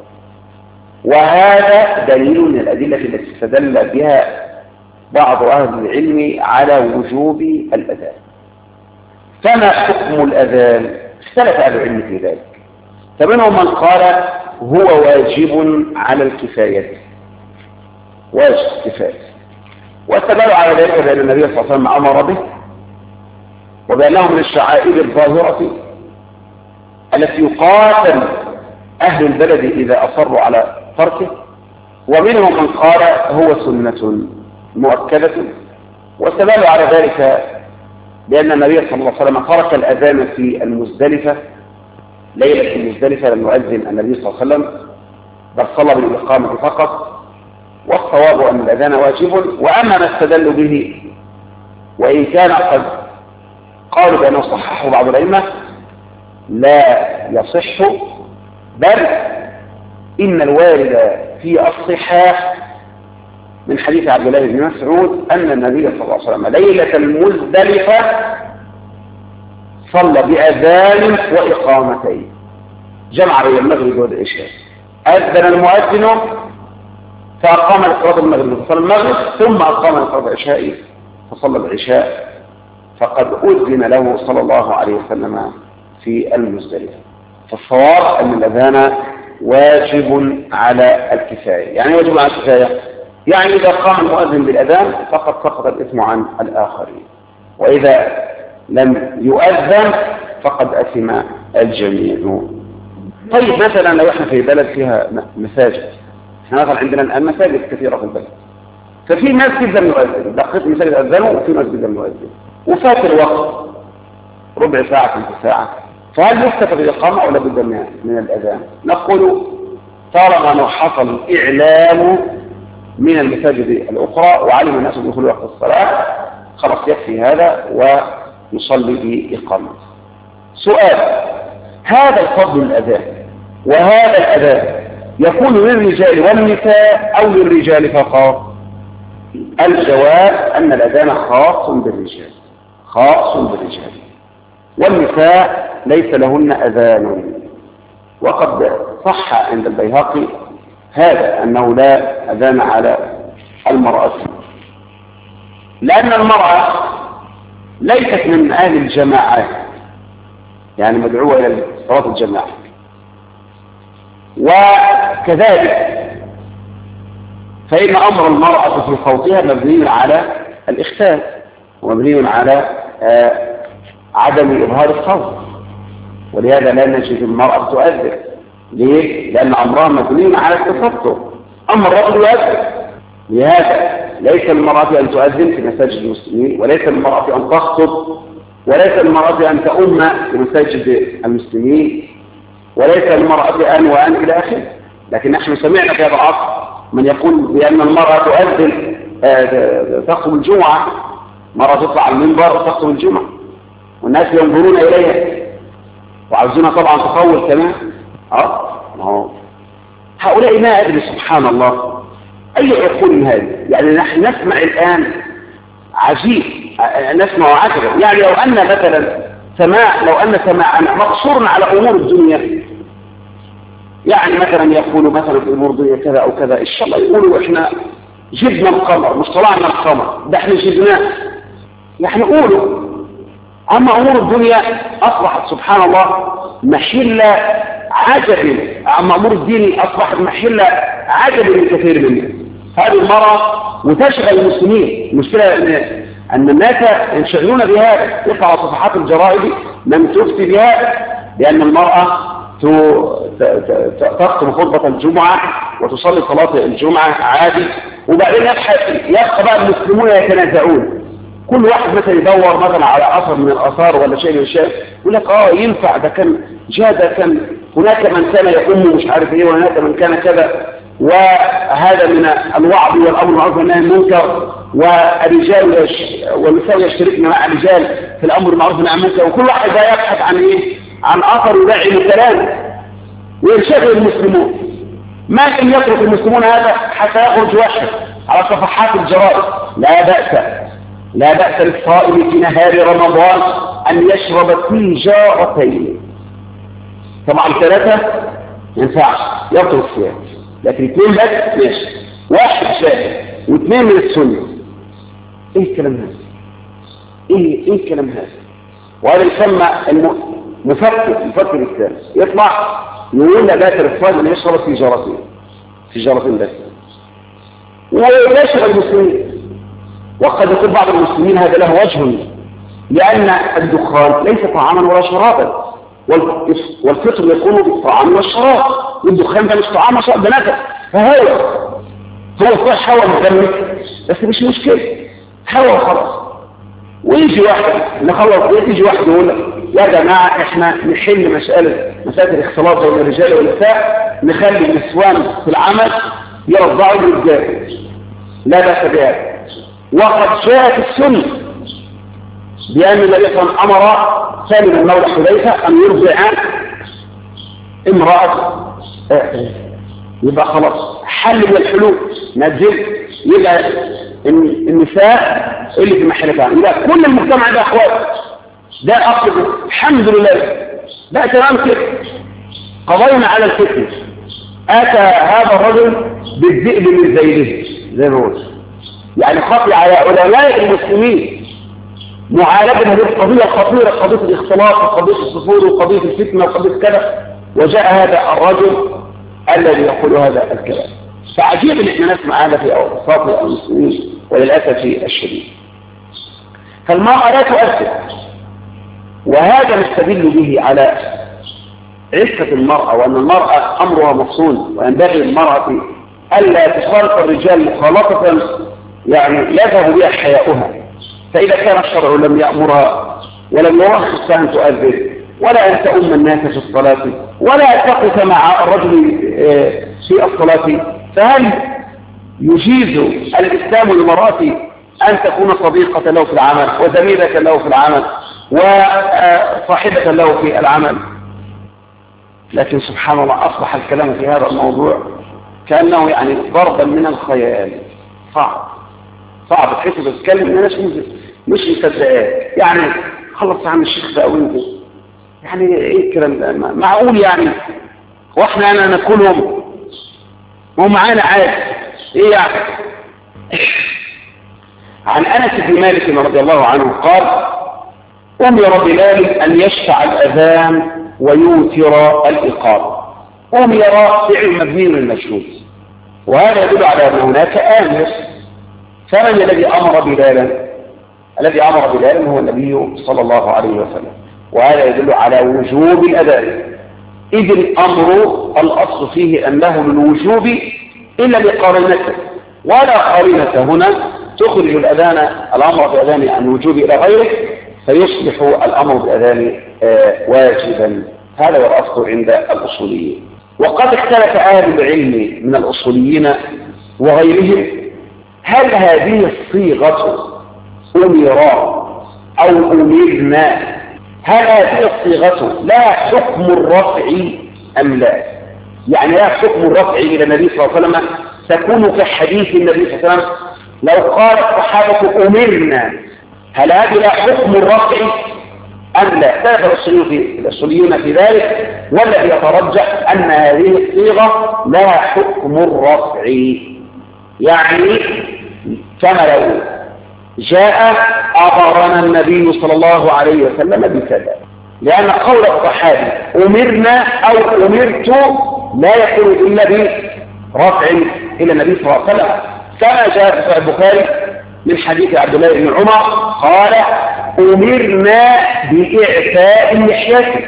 وهذا دليل من الأدلة التي استدل بها بعض أهل العلم على وجوب الأذان. فما حكم الأذان؟ اختلف أهل العلم في ذلك، فمنهم من قال هو واجب على الكفاية، واجب كفاية، واستدلوا على ذلك بأن النبي صلى الله عليه وسلم أمر به، وبأنه من الشعائر الظاهرة التي يقاتل أهل البلد إذا أصروا على تركه. ومنهم من قال هو سنة مؤكدة، واستدلوا على ذلك بأن النبي صلى الله عليه وسلم ترك الأذان في المزدلفة، ليلة المزدلفة لم يؤذن النبي صلى الله عليه وسلم، بل صلى بالإقامة فقط، والصواب أن الأذان واجب. وأما ما استدلوا به وإن كان قد قالوا بأنه صححه بعض الأئمة لا يصح، بل إن الوارد في الصحاح من حديث عبد الله بن مسعود أن النبي صلى الله عليه وسلم ليلة المزدلفة صلى بأذان وإقامتين، جمع بين المغرب والعشاء، أذن المؤذن فأقام لصلاة المغرب فصلى المغرب، ثم أقام لصلاة العشاء فصلى العشاء، فقد أذن له صلى الله عليه وسلم في المزدلفة. فالصواب أن الأذان واجب على الكفاية. يعني واجب على الكفاية، يعني إذا قام المؤذن بالأذان فقد سقط الإثم عن الآخرين، وإذا لم يؤذن فقد أثم الجميع. طيب مثلا لو احنا في بلد فيها مساجد، احنا مثلا عندنا الآن مساجد كثيرة في البلد، ففي مسجد لم يؤذن، دقيق مساجد أذنوا وفي مسجد لم يؤذن، وفات الوقت ربع ساعة ثلث ساعة، فهل يكتفى بالإقامة أو لابد من الأذان؟ نقول طالما حصل إعلام من المساجد الأخرى وعلم الناس بدخول وقت الصلاة خلاص يكفي هذا ونصلي بإقامة. سؤال: هذا الفضل الأذان وهذا الأذان يكون للرجال والنساء أو للرجال فقط؟ الجواب أن الأذان خاص بالرجال، خاص بالرجال، والنساء ليس لهن أذان. وقد صح عند البيهقي هذا أنه لا أذان على المرأة، لأن المرأة ليست من أهل الجماعات، يعني مدعوة إلى صلاة الجماعة. وكذلك فإن أمر المرأة في صوتها مبني على الإخفاء ومبني على عدم إظهار الصوت، ولهذا لا نجد المرأة تؤذن. ليه؟ لأن أمرها مبني على التستر، أما الرجل يؤذن. لهذا ليس المرأة أن تؤذن في مساجد المسلمين، وليس المرأة أن تخطب، وليس المرأة أن تؤم في مساجد المسلمين، وليس المرأة أن وأن إلى آخره. لكن نحن سمعنا في هذا العصر من يقول بأن المرأة تؤذن تخطب الجمعة، مرة تطلع على المنبر وتخطب الجمعة والناس ينظرون إليها وعاوزونها طبعا تطول كمان. هؤلاء ما أدري سبحان الله أي عقول هذه؟ يعني نحن نسمع الآن عجيب، نسمع عجبا. يعني لو أن مثلا سماعنا مقصور على أمور الدنيا، يعني مثلا يقولوا مثلا في أمور الدنيا كذا أو كذا، إن شاء الله يقولوا إحنا جبنا القمر، مش طلعنا القمر، ده إحنا جبناه، يعني قولوا. أما أمور الدنيا أصبحت سبحان الله محل عجب، أما أمور الدين أصبحت محل عجب لكثير منهم. هذه المرأة وتشغل المسلمين. المشكلة أن الناس ينشغلون بهذا، يقع صفحات الجرائد من تفتي بهذا، لأن المرأة تختم خطبة الجمعة وتصلي صلاة الجمعة عادي، وبعدين يبقى بقى المسلمون يتنازعون، كل واحد مثلا يدور مثلا على أثر من الآثار ولا شيء من الشيء، يقول لك ينفع، ده كان كان هناك من كان يقوم مش عارف ايه، وهناك من كان كذا، وهذا من الوعظ والأمر بالمعروف والنهي عن المنكر، والرجال والنساء يشتركن مع الرجال في الأمر بالمعروف والنهي عن المنكر، وكل واحد ده يبحث عن ايه؟ عن أثر يدعي لكلام، وينشغل المسلمون. ما لم يترك المسلمون هذا حتى يخرج واحد على صفحات الجرائد. لا بأس للصائم في نهار رمضان أن يشرب سيجارتين. طبعا 3 ينفعش يطلب الصيام، لكن 2 بس ماشي، 1 شاهد و2 من السنة. ايه الكلام هذا؟ ايه الكلام هذا؟ وهذا يسمى مفكر الإسلام، يطلع يقول لا بأس للصائم أن يشرب سيجارتين بس، ويشغل المسلمين. وقد يقول بعض المسلمين هذا له وجه، لأن الدخان ليس طعاما ولا شرابا، والفطر يكون بالطعام والشراب، والدخان ده مش طعام وشراب، ده نفس، فهو صح هوا مكمل، بس مش مشكلة، هوا خلاص. ويجي واحد يجي واحد يقول يا جماعة احنا نحل مسائل الاختلاط بين الرجال والنساء، نخلي النسوان في العمل يرضعوا الرجال، لا بأس بهذا. وقد جاءت السنة بأن النبي صلى الله عليه وسلم أمر سالم المولى حذيفة أن يرضع امرأة، يبقى خلاص حل من الحلول نزل، يبقى النساء اللي في محلتان، يبقى كل المجتمع ده أخوات، ده أصل الحمد لله، ده تمام كده. قضينا على الفتنة، أتى هذا الرجل بالذئب من ذيله زي ما قلت، يعني خطي على علماء المسلمين معالجة هذه القضية الخطيرة، قضية الاختلاط وقضية الصفور وقضية الفتنة وقضية كذا، وجاء هذا الرجل الذي يقول هذا الكلام. فعجيب ان احنا نسمع هذا في اوساط المسلمين وللاسف الشديد. فالمرأة لا تؤثر، وهذا نستدل به على عفة المرأة، وان المرأة امرها مفصول، وينبغي للمرأة الا تخالط الرجال مخالطة يعني يذهب بها حياؤها. فإذا كان الشرع لم يأمرها ولم يرخص أن تؤذن، ولا أن تؤم الناس في الصلاة، ولا تقف مع الرجل في الصلاة، فهل يجيز الإسلام للمرأة أن تكون صديقة له في العمل، وزميلة له في العمل، وصاحبة له في العمل؟ لكن سبحان الله أصبح الكلام في هذا الموضوع كأنه يعني ضربا من الخيال، صعب تحس بتتكلم الناس مش مصدقات، يعني خلص عن الشيخ ده وانت يعني ايه الكلام ده؟ معقول يعني؟ واحنا انا ناكلهم وهم معانا عادي، ايه يعني؟ عن انس بن مالك رضي الله عنه قال: امر بلال ان يشفع الاذان ويوتر الاقامه. امر فعل مبني للمشهود، وهذا يدل على ان هناك امر. فمن الذي امر بلالا؟ الذي امر بلالا هو النبي صلى الله عليه وسلم، وهذا يدل على وجوب الاذان. اذ الامر الاصل فيه انه للوجوب الا بقرينته، ولا قرينه هنا تخرج الاذان الامر باذان عن الوجوب الى غيره، فيصبح الامر باذان واجبا. هذا هو الاصل عند الاصوليين. وقد اختلف اهل العلم من الاصوليين وغيرهم هل هذه الصيغة أمر أو أمرنا، هل هذه الصيغة لا حكم الرفع أم لا؟ يعني لا حكم الرفع إلى النبي صلى الله عليه وسلم تكون كحديث النبي صلى الله عليه وسلم. لو قال الصحابة أمرنا، هل هذا حكم الرفع أم لا؟ اختلف الأصوليون في ذلك، والذي يترجح أن هذه الصيغة لها حكم الرفع، يعني كما لو جاء أمرنا النبي صلى الله عليه وسلم بكذا، لأن قول الصحابي أمرنا أو أمرت لا يكون إلا برفع إلى النبي صلى الله عليه وسلم، كما جاء في البخاري من حديث عبد الله بن عمر قال أمرنا بإعفاء اللحية،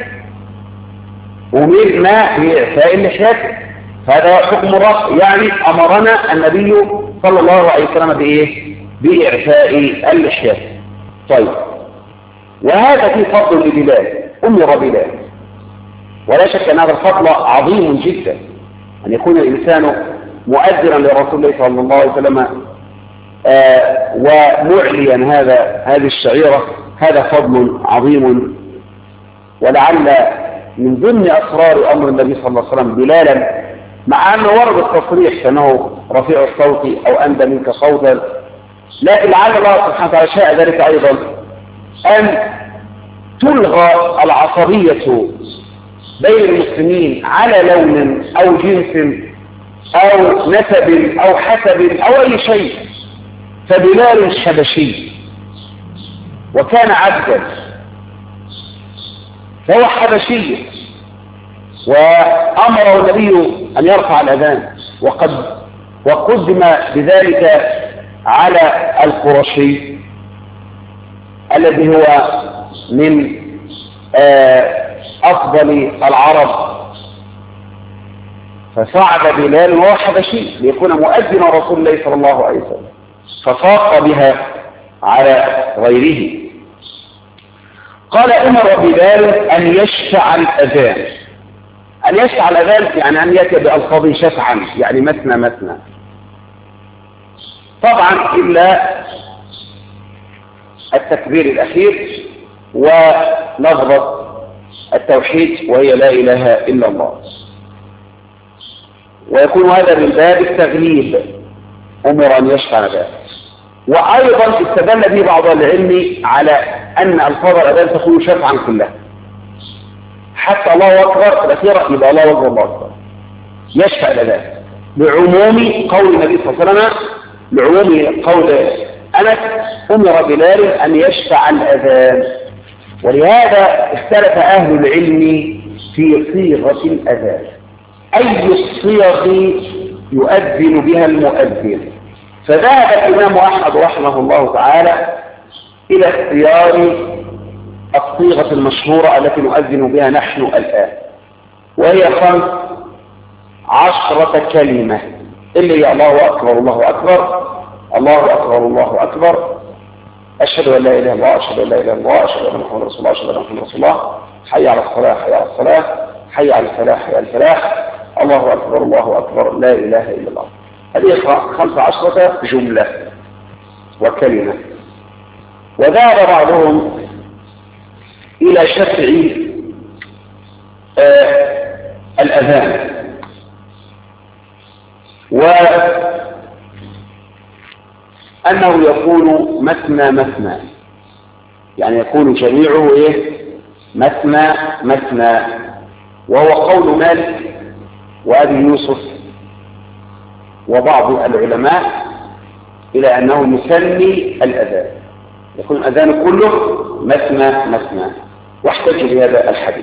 أمرنا بإعفاء اللحية، هذا حكم الرفع، يعني أمرنا النبي صلى الله عليه وسلم بإيه؟ بإعفاء اللحية. طيب، وهذا في فضل لبلال، أمر بلال، ولا شك أن هذا الفضل عظيم جدا، أن يكون الإنسان مؤذرا لرسول الله صلى الله عليه وسلم ومعليا هذه الشعيرة، هذا فضل عظيم. ولعل من ضمن أسرار أمر النبي صلى الله عليه وسلم بلالا، مع أنه ورد التصريح كأنه رفيع الصوت أو أندى منك صوتا، لكن لعل الله سبحانه وتعالى شاء ذلك أيضا أن تلغى العصبية بين المسلمين على لون أو جنس أو نسب أو حسب أو أي شيء. فبلال حبشي وكان عبدا، فهو حبشي، وأمره النبي أن يرفع الأذان، وقدم بذلك على القرشي الذي هو من أفضل العرب، فصعد بلال وهو حبشي ليكون مؤذن رسول الله صلى الله عليه وسلم، ففاق بها على غيره. قال أمر بلال أن يشفع الأذان، أن يشفع الأذان يعني أن يأتي بألفاظ شفعا، يعني مثنى مثنى، طبعا إلا التكبير الأخير ولفظة التوحيد وهي لا إله إلا الله، ويكون هذا من باب التغليب، أمر أن يشفع ذلك. وأيضا استدل به بعض العلم على أن ألفاظ الأذان تكون شفعا كلها، حتى الله أكبر الأخيرة يبقى الله أكبر الله أكبر، يشفع الأذان لعموم قول النبي صلى الله عليه وسلم، لعموم قول أنس أمر بلال أن يشفع الأذان. ولهذا اختلف أهل العلم في صيغة الأذان، أي الصيغ يؤذن بها المؤذن. فذهب الإمام أحمد رحمه الله تعالى إلى اختيار الصيغة المشهورة التي نؤذن بها نحن الآن، وهي 15 كلمة، اللي هي الله أكبر الله أكبر، الله أكبر الله أكبر، أشهد أن لا إله إلا الله، أشهد أن لا إله إلا الله، أشهد أن محمدا رسول الله، أشهد أن محمدا رسول الله، حي على الصلاة حي على الصلاة، حي على الفلاح حي على الفلاح، الله أكبر الله أكبر، لا إله إلا الله. هذه 15 جملة وكلمة. وذهب بعضهم إلى شفع الأذان، وأنه يكون مثنى مثنى، يعني يكون جميعه مثنى مثنى، وهو قول مالك وأبي يوسف وبعض العلماء إلى أنه يسمي الأذان، يكون الأذان كله مثنى مثنى، واحتج بهذا الحديث.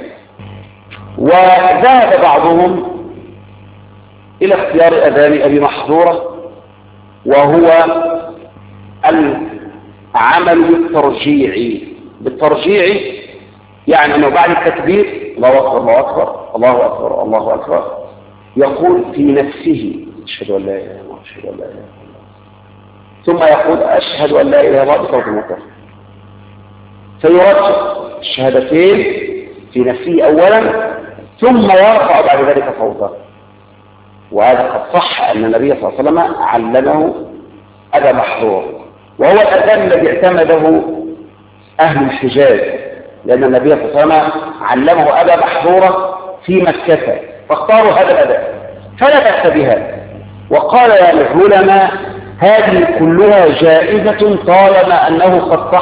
وذهب بعضهم إلى اختيار أذان أبي محظورة، وهو العمل بالترجيع، يعني أنه بعد التكبير الله أكبر الله أكبر الله أكبر الله أكبر يقول في نفسه أشهد أن لا إله إلا الله أشهد أن لا إله إلا الله، ثم يقول أشهد أن لا إله إلا الله بصوت مرتفع، فيرجع الشهادتين في نفسه أولا ثم يرفع بعد ذلك صوته. وهذا قد صح أن النبي صلى الله عليه وسلم علمه أبا محظور، وهو الأذان الذي اعتمده أهل الحجاز، لأن النبي صلى الله عليه وسلم علمه أبا محظور في مكة، فاختاروا هذا الأذان، فلا بأس بهذا. وقال العلماء هذه كلها جائزة طالما أنه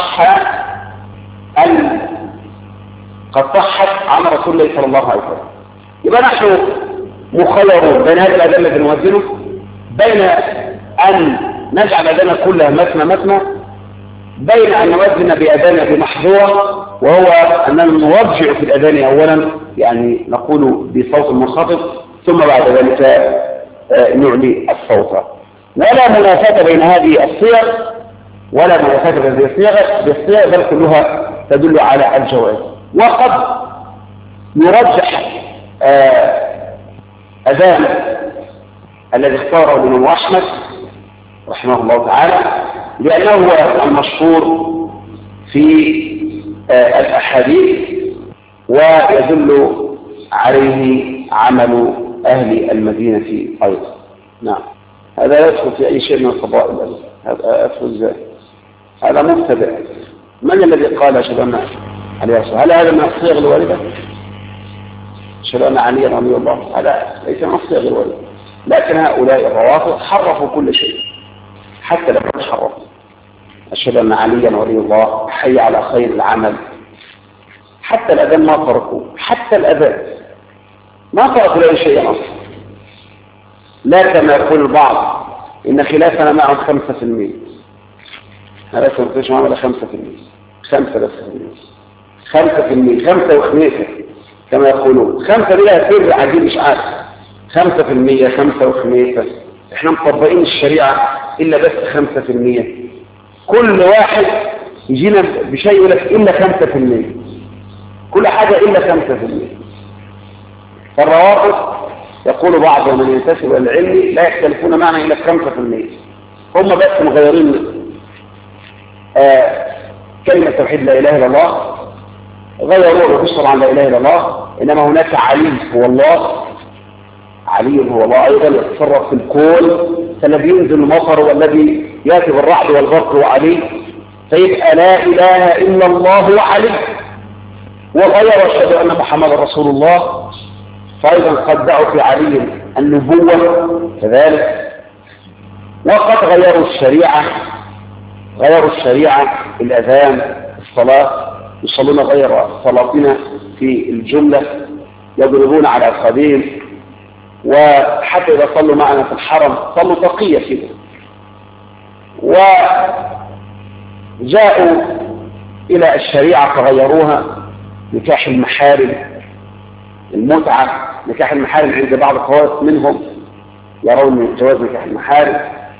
قد صحت عن رسول الله صلى الله عليه وسلم. يبقى نحن مخيرون بين هذه الأذان التي نؤذنه، بين أن نجعل أذاننا كلها مثنى، بين أن نؤذن بأذان بمحظورة، وهو أننا نرجع في الأذان أولا، يعني نقول بصوت منخفض، ثم بعد ذلك نعلي الصوت. ولا منافاة بين هذه الصيغ ولا منافاة بين هذه الصيغ، بل كلها تدل على الجواز. وقد يرجح أذان الذي اختاره الإمام أحمد رحمه الله تعالى، لأنه هو المشهور في الأحاديث ويدل عليه عمل أهل المدينة أيضا. نعم، هذا يدخل في أي شيء من الفضائل. هذا يدخل ازاي؟ هذا مبتدع. من الذي قال أشهد أن علي رسول؟ هل هذا من الصيغ الواردة؟ أشهد أن علي رضي الله، هذا ليس من الصيغ الواردة. لكن هؤلاء الروافض حرفوا كل شيء، حتى لو حرفوا أشهد أن عليا ولي الله، حي على خير العمل، حتى الأذان ما تركوا، حتى الأذان ما تركوا له شيء أصلا. لا كما يقول البعض إن خلافنا معهم 5%. هذا سنتش معهم 5%، 5 وخميسة كما يقولون. 5 دي لها سر عجيب مش عارف، 5%، 5 وخميسة. احنا مطبقين الشريعة إلا بس 5%. كل واحد يجينا بشيء يقول لك إلا 5%، كل حاجة إلا 5%. فالروافض يقول بعض من ينتسب إلى العلم لا يختلفون معنا إلا 5%. هم بس مغيرين كلمة توحيد لا إله إلا الله، غيروا وفصلوا عن لا إله إلا الله. إنما هناك علي هو الله، علي هو الله أيضا يتصرف في الكون، فالذي ينزل المطر والذي يأتي بالرعد والبرق وعلي، فيبقى لا إله إلا الله وعلي. وغير أشهد أن محمد رسول الله، فأيضا قد دعوا في علي النبوة كذلك. وقد غيروا الشريعة، الأذان، الصلاة، يصلون غير صلاتنا في الجملة، يضربون على أصابعهم، وحتى إذا صلوا معنا في الحرم صلوا تقية كده. وجاءوا إلى الشريعة فغيروها، نكاح المحارم، المتعة، نكاح المحارم عند بعض الخواص منهم يرون جواز نكاح المحارم،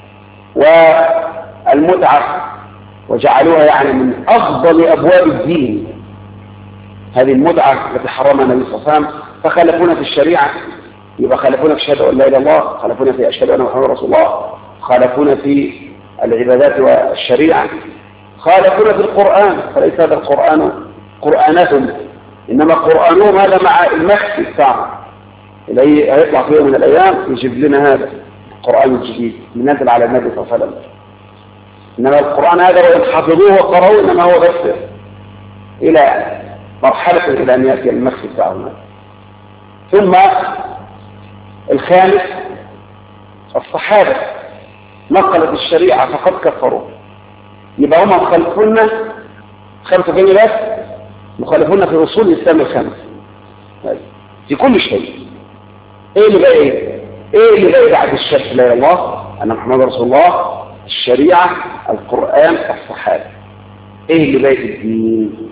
والمتعة وجعلوها يعني من أفضل أبواب الدين. هذه المتعة التي حرمها النبي صلى الله عليه وسلم، فخالفونا في الشريعة، يبقى خالفونا في شهادة أن لا إله إلا الله، خالفونا في أشهد أن محمد رسول الله، خالفونا في العبادات والشريعة، خالفونا في القرآن. فليس هذا القرآن قرآنهم، إنما قرآنهم هذا مع المخفي بتاعهم اللي هيطلع في يوم من الأيام يجيب لنا هذا القرآن الجديد منزل على النبي صلى الله عليه وسلم. إنما القرآن هذا لو حفظوه وقرأوه إنما هو بس إلى مرحلة إلى أن يأتي المخفي بتاعهم. ثم الخامس الصحابة نقلت الشريعة فقد كفروا، يبقى هم مخالفونا 5 بس، مخالفونا في أصول الإسلام الخمس في كل شيء. إيه اللي بقى بعد الشرك لا إله إلا الله أن محمد رسول الله، الشريعة، القرآن، الصحابة. إيه اللي بقى في الدين؟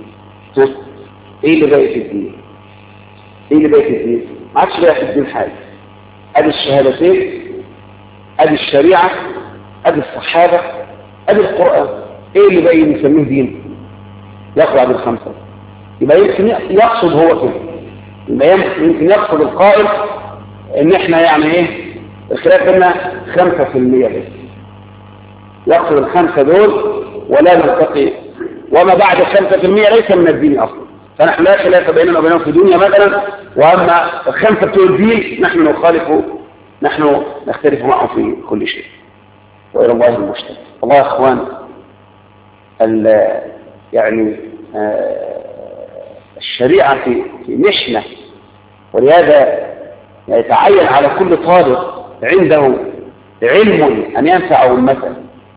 ما عادش بقى في الدين حاجة. أدي الشهادتين، أدي الشريعة، أدي الصحابة، أدي القرآن. إيه اللي بقى نسميه دين؟ يقرأ بالخمسة. يبقى يمكن يقصد هو كده، يبقى يمكن يقصد القائل إن إحنا يعني إيه الخلاف بيننا 5% بس، يقصد 5 دول ولا نلتقي، وما بعد 5% ليس من الدين أصلا. فنحن لا خلاف بيننا وبينهم في الدنيا مثلا، وأما 5 بتوع الدين نحن نختلف معهم في كل شيء. وإلى الله المشتكى. الله يا إخوان، يعني الشريعة في محنة، ولهذا يتعين على كل طالب عنده علم أن ينفع أمته.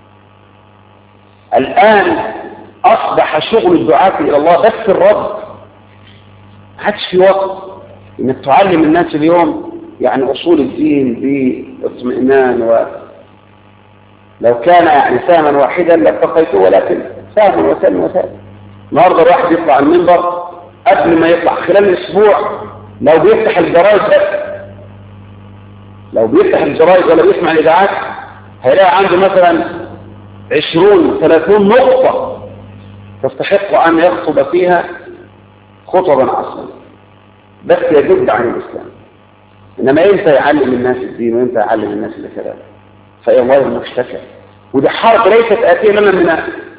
الآن أصبح شغل الدعاة إلى الله بس الرد، ما عادش في وقت إنك تعلم الناس اليوم يعني أصول الدين باطمئنان. لو كان يعني سهما واحدا لاتقيته، ولكن سهم وسهم وسهم. النهارده الواحد يطلع المنبر قبل ما يطلع خلال اسبوع لو بيفتح الجرايد بس، لو بيفتح الجرايد ولا بيسمع الاذاعات هيلاقي عنده مثلا 20-30 نقطة تستحق ان يخطب فيها خطبا عصرا بس يجد عن الاسلام. انما امتى يعلم الناس الدين وامتى يعلم الناس الكلام؟ فيا الله المشتكى. ودي حرب ليست آتية لنا من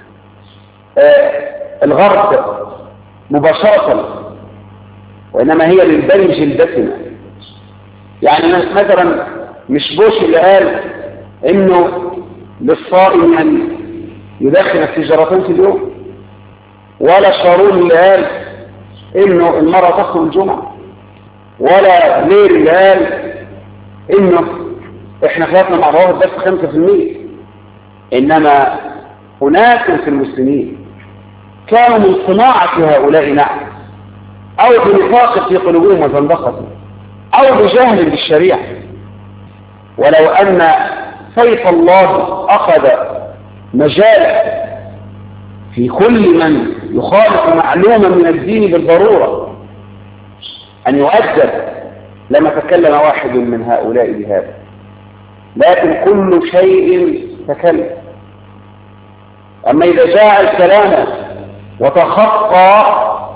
الغرب مباشرة، وإنما هي من بني جلدتنا. يعني مثلا مش بوش اللي قال إنه للصائم أن يدخن السيجارتين في اليوم، ولا شارون اللي قال إنه المرأة تخطب الجمعة، ولا لير اللي قال إنه إحنا خلافنا مع الروابط بس 5%. إنما هناك في المسلمين كانوا من صناعة هؤلاء نعم، أو بنفاق في قلوبهم وزندقة، أو بجهل بالشريعة. ولو أن سيف الله أخذ مجال في كل من يخالف معلومة من الدين بالضرورة أن يؤدب لما تكلم واحد من هؤلاء بهذا، لكن كل شيء تكلم. أما إذا جاء الكلام وتخطى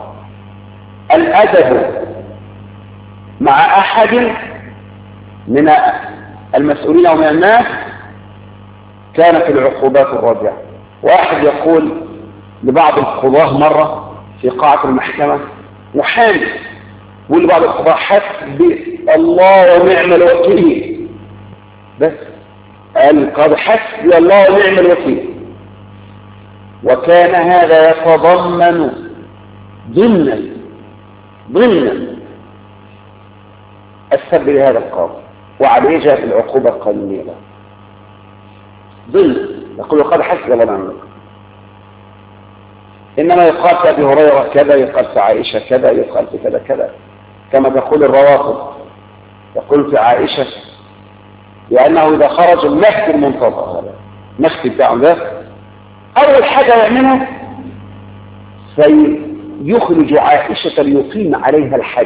الأدب مع أحد من المسؤولين أو من الناس كانت العقوبات الراجعة. واحد يقول لبعض القضاة مرة في قاعة المحكمة، محامي يقول لبعض القضاة حسبي الله ونعم الوكيل، بس قال حسبي الله ونعم الوكيل. وكان هذا يتضمن ضمن السب لهذا القاضي، وعليه جاءت العقوبة القانونية له. ضمن يقول قد حسبي الله ونعم الوكيل. إنما يقال في أبي هريرة كذا، يقال في عائشة كذا، يقال في كذا كذا، كما تقول الروافض يقول في عائشة لأنه إذا خرج المهدي المنتظر، هذا المهدي بتاعه ده أول حاجة يعملها سيخرج عائشة ليقيم عليها الحد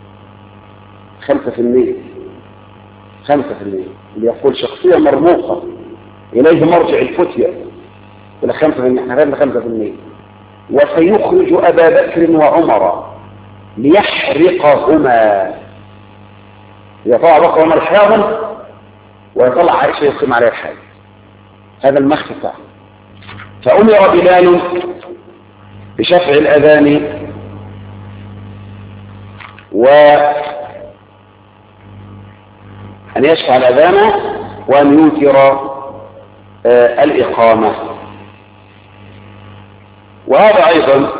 5%. اللي يقول شخصية مرموقة إليه مرجع الفتية إلى 5%، احنا غيرنا 5%. وسيخرج أبا بكر وعمر ليحرقهما، يطلع بكر وعمر يحرقهم ويطلع عائشة يقيم عليها الحد. هذا المخفى بتاعه. فأمر بلال بشفع الأذان وأن يشفع الأذان وأن يوتر الإقامة. وهذا أيضا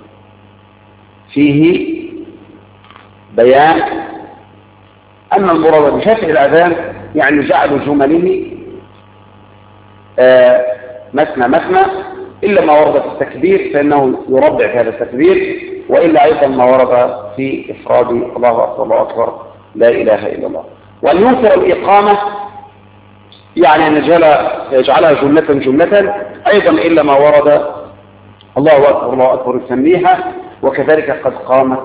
فيه بيان أن المراد بشفع الأذان يعني جعل جمله مثنى إلا ما ورد في التكبير فإنه يربع في هذا التكبير، وإلا أيضا ما ورد في إفراد الله أكبر الله أكبر لا إله إلا الله. وأن ينكر الإقامة يعني أن يجعلها جملة أيضا إلا ما ورد الله أكبر الله أكبر يسميها، وكذلك قد قامت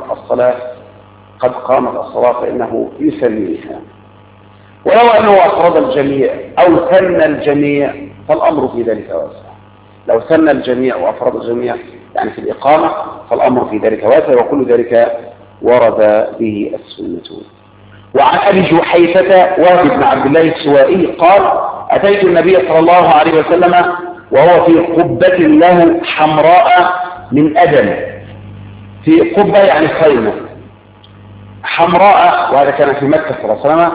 الصلاة فإنه يسميها. ولو أنه أفرد الجميع أو ثنى الجميع فالأمر في ذلك واسع. لو ثنى الجميع وأفرد الجميع يعني في الإقامة فالأمر في ذلك واسع، وكل ذلك ورد به السنة. وعن أبي جحيفة وهب بن عبد الله السوائي قال أتيت النبي صلى الله عليه وسلم وهو في قبة له حمراء من أدم، في قبة يعني خيمة حمراء، وهذا كان في مكة صلى الله عليه وسلم،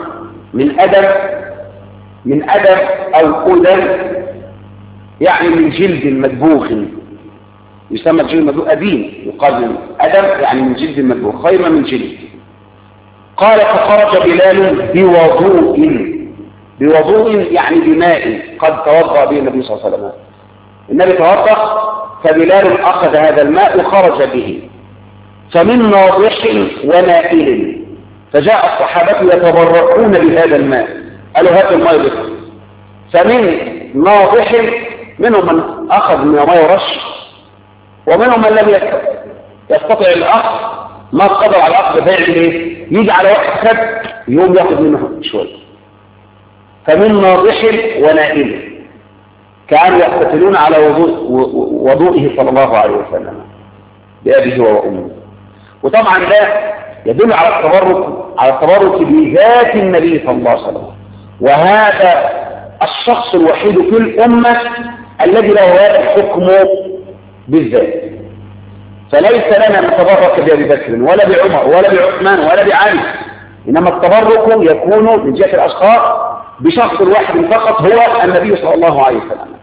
من أدم أو أدم يعني من جلد مدبوغ، يسمى الجلد المدبوغ أديم، يقال من أدم يعني من جلد مدبوغ، خيمة من جلد. قال فخرج بلال بوضوء بوضوء يعني بماء قد توضأ به النبي صلى الله عليه وسلم. النبي توضأ فبلال أخذ هذا الماء وخرج به، فمن ناضح ونائل، فجاء الصحابة يتبركون بهذا الماء، قالوا هذا الماء بكر. فمن ناضح، منهم من أخذ من الماء ورش، ومنهم من لم يستطع الأخذ، ما قدر على الأخذ فيعمل إيه؟ يجي على واحد خد يوم يأخذ منه شوية. فمن ناضح ونائل، كانوا يقتتلون على وضوئه صلى الله عليه وسلم بأبيه وأمه. وطبعا ده يدل على التبرك بذات النبي صلى الله عليه وسلم، وهذا الشخص الوحيد في الأمة الذي له هذا الحكم بالذات. فليس لنا نتبرك بأبي بكر ولا بعمر ولا بعثمان ولا بعلي، إنما التبرك يكون من جهة الأشخاص بشخص واحد فقط، هو النبي صلى الله عليه وسلم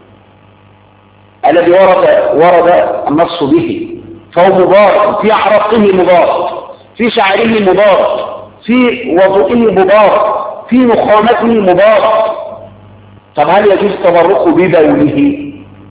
الذي ورد النص به، فهو مبارك، في عرقه مبارك، في شعره مبارك، في وضوئه مبارك، في نخامته مبارك. طب هل يجوز التبرك ببوله؟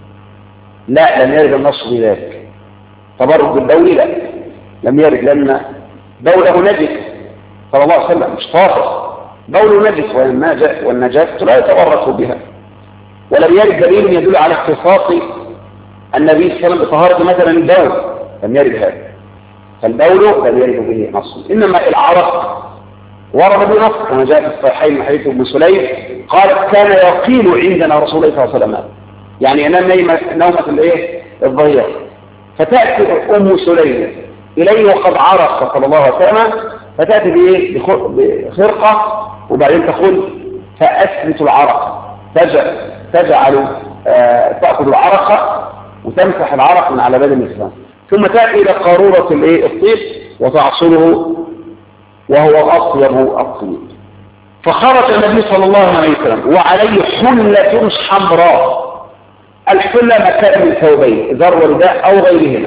لا، لم يرد النص بذلك. تبرك بالبول لا، لم يرد، لأن بوله نجس صلى الله عليه وسلم، مش طاهر، بوله نجس، والنجاسة لا يتبرك بها. ولم يرد دليل يدل على اختصاص النبي صلى الله عليه وسلم بطهارة مثلا البول، لم يرد هذا. فالبول لم يرد به نص، إنما العرق ورد بنص كما جاء في الصحيحين من حديث ام سليم قالت كان يقيل عندنا رسول الله صلى الله عليه وسلم، يعني انام نومة الايه الظهيرة، فتأتي ام سليم اليه وقد عرق صلى الله عليه وسلم، فتأتي بايه بخرقة وبعدين تقول فأسلت العرق، تجعل تأخذ العرق وتمسح العرق من على بدن الإنسان، ثم تأتي إلى قارورة الطيب وتعصره وهو أطيب الطيب. فخرج النبي صلى الله عليه وسلم وعليه حلة حمراء، الحلة مكان من ثوبين، إزار ورداء أو غيرهما،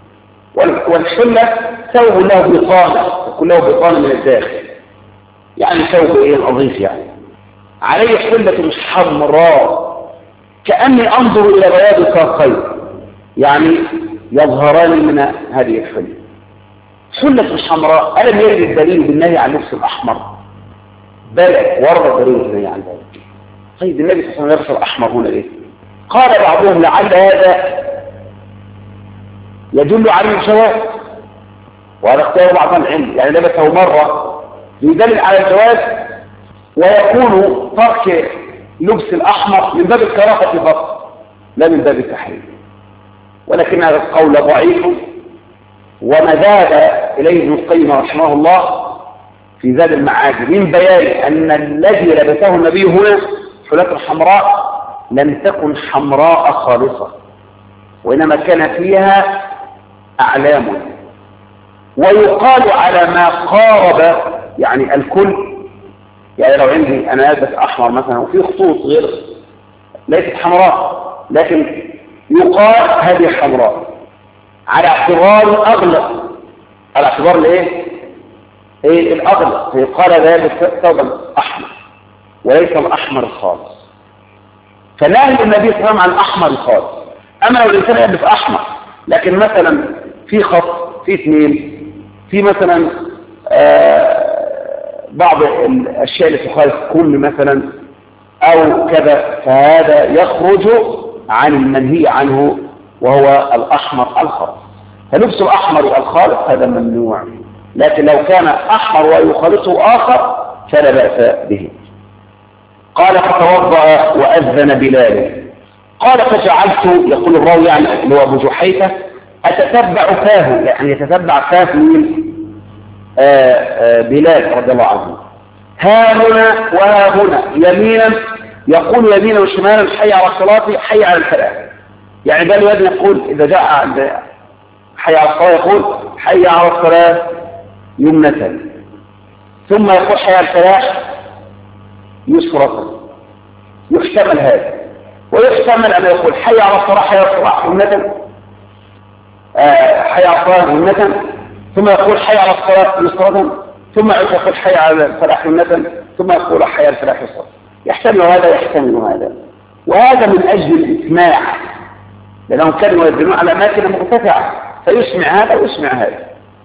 والحلة ثوب له بطانة، كله بطانة من الداخل، يعني ثوب نظيف يعني. عليه حلة حمراء كأني أنظر إلى بياض الكفين، يعني يظهران من هذه الحلة. حلة حمراء، ألم يرد الدليل بالنهي عن اللبس الأحمر؟ بلى ورد دليل بالنهي عن ذلك. طيب النبي صلى الله عليه وسلم يلبس الأحمر هنا ليه؟ قال بعضهم لعل هذا يدل على الجواز، وهذا اختيار بعض العلم، يعني لبسه مرة يدل على الجواز، ويكون ترك لبس الأحمر من باب الكراهة فقط لا من باب التحريم، ولكن هذا القول ضعيف، وما زاد إليه ابن القيم رحمه الله في زاد المعاد من بيان أن الذي لبسه النبي هنا حلة حمراء لم تكن حمراء خالصة، وإنما كان فيها أعلام. ويقال على ما قارب يعني الكل، يعني لو عندي أنا ألبس أحمر مثلا وفي خطوط غير ليست حمراء، لكن يقال هذه حمراء على اعتبار أغلق، على اعتبار الايه الأغلق، فيقال ذلك ثوبا أحمر وليس الأحمر الخالص. فنهي النبي صلى الله عليه وسلم عن الأحمر الخالص. أما لو الإنسان يلبس أحمر لكن مثلا في خط، في اثنين، في مثلا بعض الأشياء اللي تخالف كل مثلا أو كذا، فهذا يخرج عن المنهي عنه وهو الأحمر الخالص. فلبس الأحمر الخالص هذا ممنوع، لكن لو كان أحمر ويخالطه آخر فلا بأس به. قال فتوضأ وأذن بلال، قال فجعلت، يقول الراوي يعني اللي هو أبو جحيفة، أتتبع فاه، يعني يتتبع فاه من بلال رضي الله عنه، ها هنا وها هنا، يمينا يقول يمينا وشمالا، حي على الصلاة حي على الفلاح. يعني بل يدن يقول إذا جاء عند حي على الصلاة يقول حي على الصلاة يمنة، ثم يقول حي على الفلاح يسرة. يحتمل هذا، ويحتمل أن يقول حي على الصلاة حي على الصلاة يمنة، حي على الصلاة يمنة، ثم يقول حي على الصلاة يسرة، ثم يقول حي على الفلاح يمنة، ثم يقول حي على الفلاح يسرة. يحتمل هذا ويحتمل هذا، وهذا من أجل الإسماع، لأنهم كانوا يؤذنون على أماكن مرتفعة فيسمع هذا ويسمع هذا.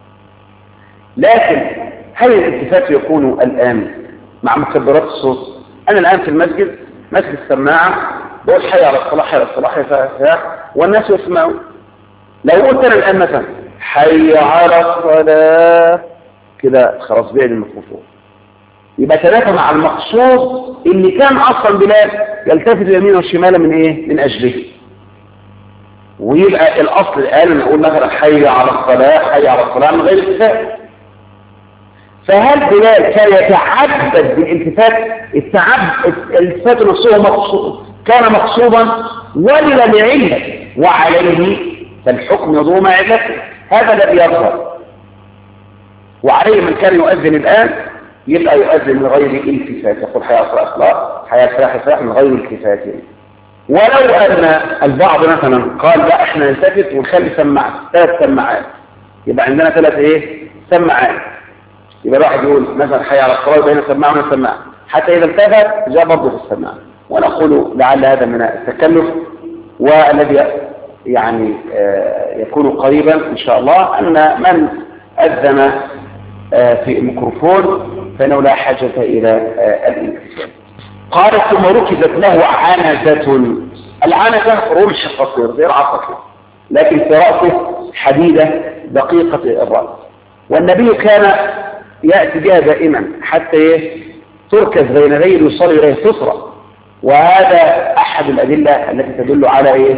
لكن هل الالتفات يكون الآن مع مكبرات الصوت؟ أنا الآن في المسجد مسجد السماعة بقول حي على الصلاة حي على الصلاة حي على الصلاة والناس يسمعون. لو قلت أنا الآن مثلا حي على الصلاة كده خلاص بعد الميكروفون، يبقى تنافى مع المقصود اللي كان أصلا بلال يلتفت يمين والشمال من إيه؟ من أجله. ويبقى الأصل الآن نقول مثلا حي على الصلاة حي على الصلاة من غير التفات. فهل بلال كان يتعبد بالالتفات؟ الالتفات نفسه مقصود كان مقصودا ولا لعلة، وعليه فالحكم يدور مع علته، هذا الذي يظهر. وعليه من كان يؤذن الآن يبقى يؤذن من غير التفات، يقول حي على الصلاة حي على الفلاح الفلاح من غير التفات. ولو أن البعض مثلا قال لا احنا نلتفت ونخلي سماعات 3 سماعات، يبقى عندنا 3 ايه؟ سماعات. يبقى الواحد يقول مثلا حي على الصلاة بين سماعة وبين سماعة، حتى إذا التفت جاء برضه في السماعة. ونقول لعل هذا من التكلف، والذي يعني يكون قريبا إن شاء الله أن من أذن في الميكروفون فإنه لا حاجة إلى الالتفات. قال ثم ركزت له عنزة. العنزة رمح قصير غير عصفة، لكن في رأسه حديدة دقيقة الرأس، والنبي كان يأتي بها دائما حتى تركز بين يديه يصلي إليه سترة. وهذا أحد الأدلة التي تدل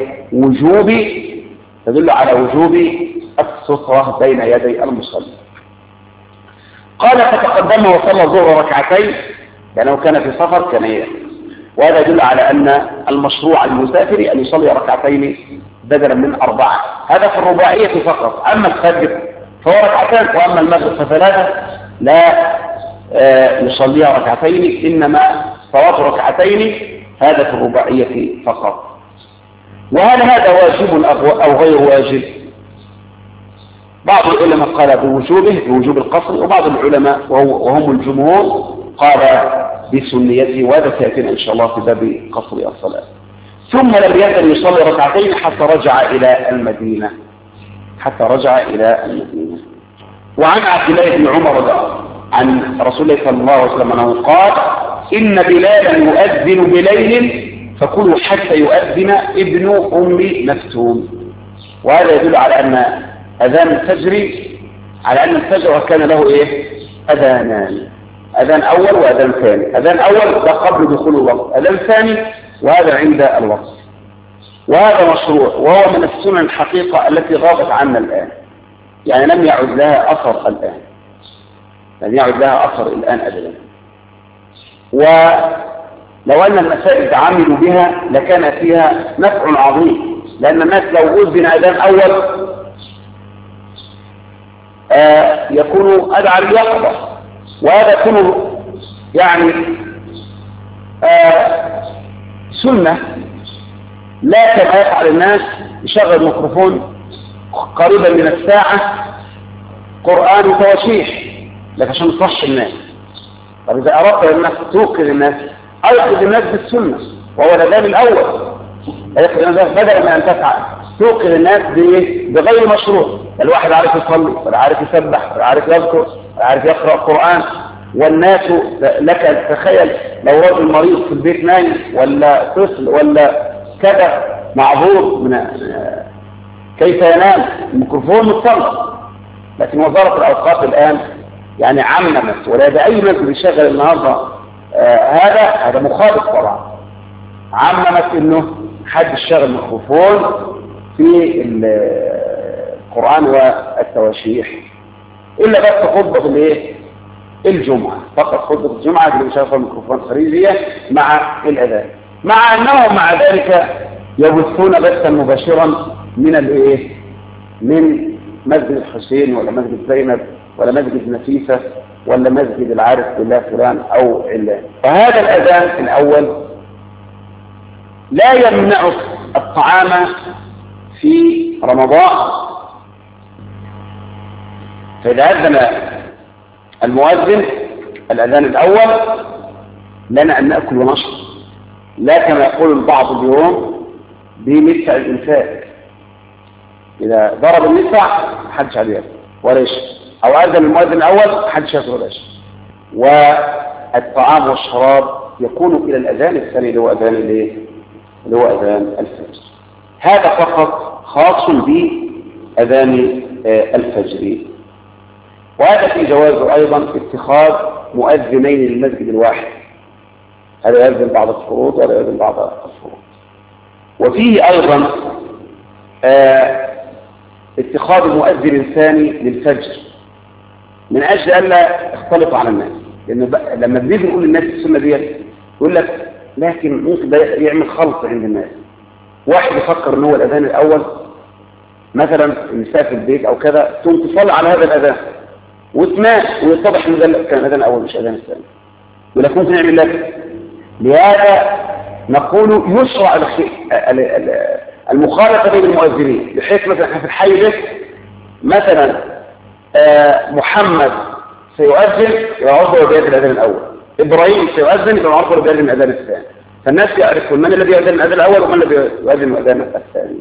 على وجوب السترة بين يدي المصلي. قال فتقدم وصلى الظهر ركعتين لأنه كان في سفر كان وهذا يدل على أن المشروع المسافر أن يصلي ركعتين بدلا من 4. هذا في الرباعية فقط. أما الفجر فهو 2 وأما المغرب ف3 لا يصليها ركعتين، إنما صلاة 2 هذا في الرباعية فقط. وهل هذا واجب أو غير واجب؟ بعض العلماء قال بوجوب القصر، وبعض العلماء وهم الجمهور قال بسنيته، وهذا سيأتينا إن شاء الله في باب قصر الصلاة. ثم لم يزل يصلي 2 حتى رجع إلى المدينة. وعن عبد الله بن عمر عن رسول الله صلى الله عليه وسلم أنه قال إن بلالا يؤذن بليل فكلوا حتى يؤذن ابن أم مكتوم. وهذا يدل على أن أذان الفجر كان له أذانان، أذان أول وأذان ثاني. أذان أول ده قبل دخول الوقت، أذان ثاني وهذا عند الوقت. وهذا مشروع، وهو من السنن الحقيقة التي غابت عنا الآن، يعني لم يعد لها أثر الآن أبدا. ولو أن المساجد عملوا بها لكان فيها نفع عظيم، لأن الناس لو أذن أذان أول يكون أدعى لليقظة، وهذا يكون يعني سنة، لا كما يفعل الناس يشغل ميكروفون قريبا من الساعة قرآن وتواشيح لك عشان تصحي الناس. طب إذا أردت الناس توقظ الناس أوقظ الناس بالسنة، وهو الأذان الأول، بدل ما أن تفعل توقظ الناس بغير مشروع. الواحد عارف يصلي ولا عارف يسبح ولا عارف يذكر ولا عارف يقرأ القرآن، والناس لك تخيل لو رجل مريض في البيت نايم ولا طفل ولا كذا معذور من كيف ينام، الميكروفون متصل. لكن وزارة الأوقاف الآن يعني عممت، ولا ده أي مسجد يشغل النهارده هذا مخالف طبعا. عممت إنه حد يشغل ميكروفون في القرآن والتواشيح، إلا بس خطبة الجمعة فقط، خطبة الجمعة اللي بيشغل الميكروفون خارجية مع الأذان، مع أنهم مع ذلك يبثون بثا مباشرا من مسجد الحسين ولا مسجد زينب ولا مسجد نفيسة ولا مسجد العارف بالله فلان أو علان. فهذا الأذان الأول لا يمنع الطعام في رمضان، فإذا أذن المؤذن الأذان الأول لنا أن نأكل ونشرب، لا كما يقول البعض اليوم بمدفع الإنفاق، إذا ضرب المدفع محدش عليه ولا يشرب، أو أذن المؤذن الأول محدش ياكل ولا يشرب. والطعام والشراب يكون إلى الأذان الثاني اللي هو أذان الفجر. هذا فقط خاص بأذان الفجر. وهذا في جوازه أيضا اتخاذ مؤذنين للمسجد الواحد، هذا يأذن بعض الفروض وهذا يأذن بعض الفروض. وفيه أيضا اتخاذ المؤذن الثاني للفجر من أجل ألا يختلط على الناس، لأن لما بنيجي نقول للناس السنة دي يقول لك لكن ممكن ده يعمل خلط عند الناس. واحد يفكر ان هو الأذان الأول مثلا النساء في البيت أو كذا، ثم تصلي على هذا الأذان وتنام ويتضح ان ده كان الأذان الأول مش الأذان الثاني، ولا ممكن يعمل لك. لهذا نقول يشرع المخالفة بين المؤذنين، بحيث مثلا احنا في الحي ده مثلا محمد سيؤذن يبقى عرضه بيأذن الأذان الأول، إبراهيم سيؤذن يبقى عرضه بيأذن الأذان الثاني، فالناس يعرفون من الذي يؤذن الأذان الأول ومن الذي يؤذن الأذان الثاني.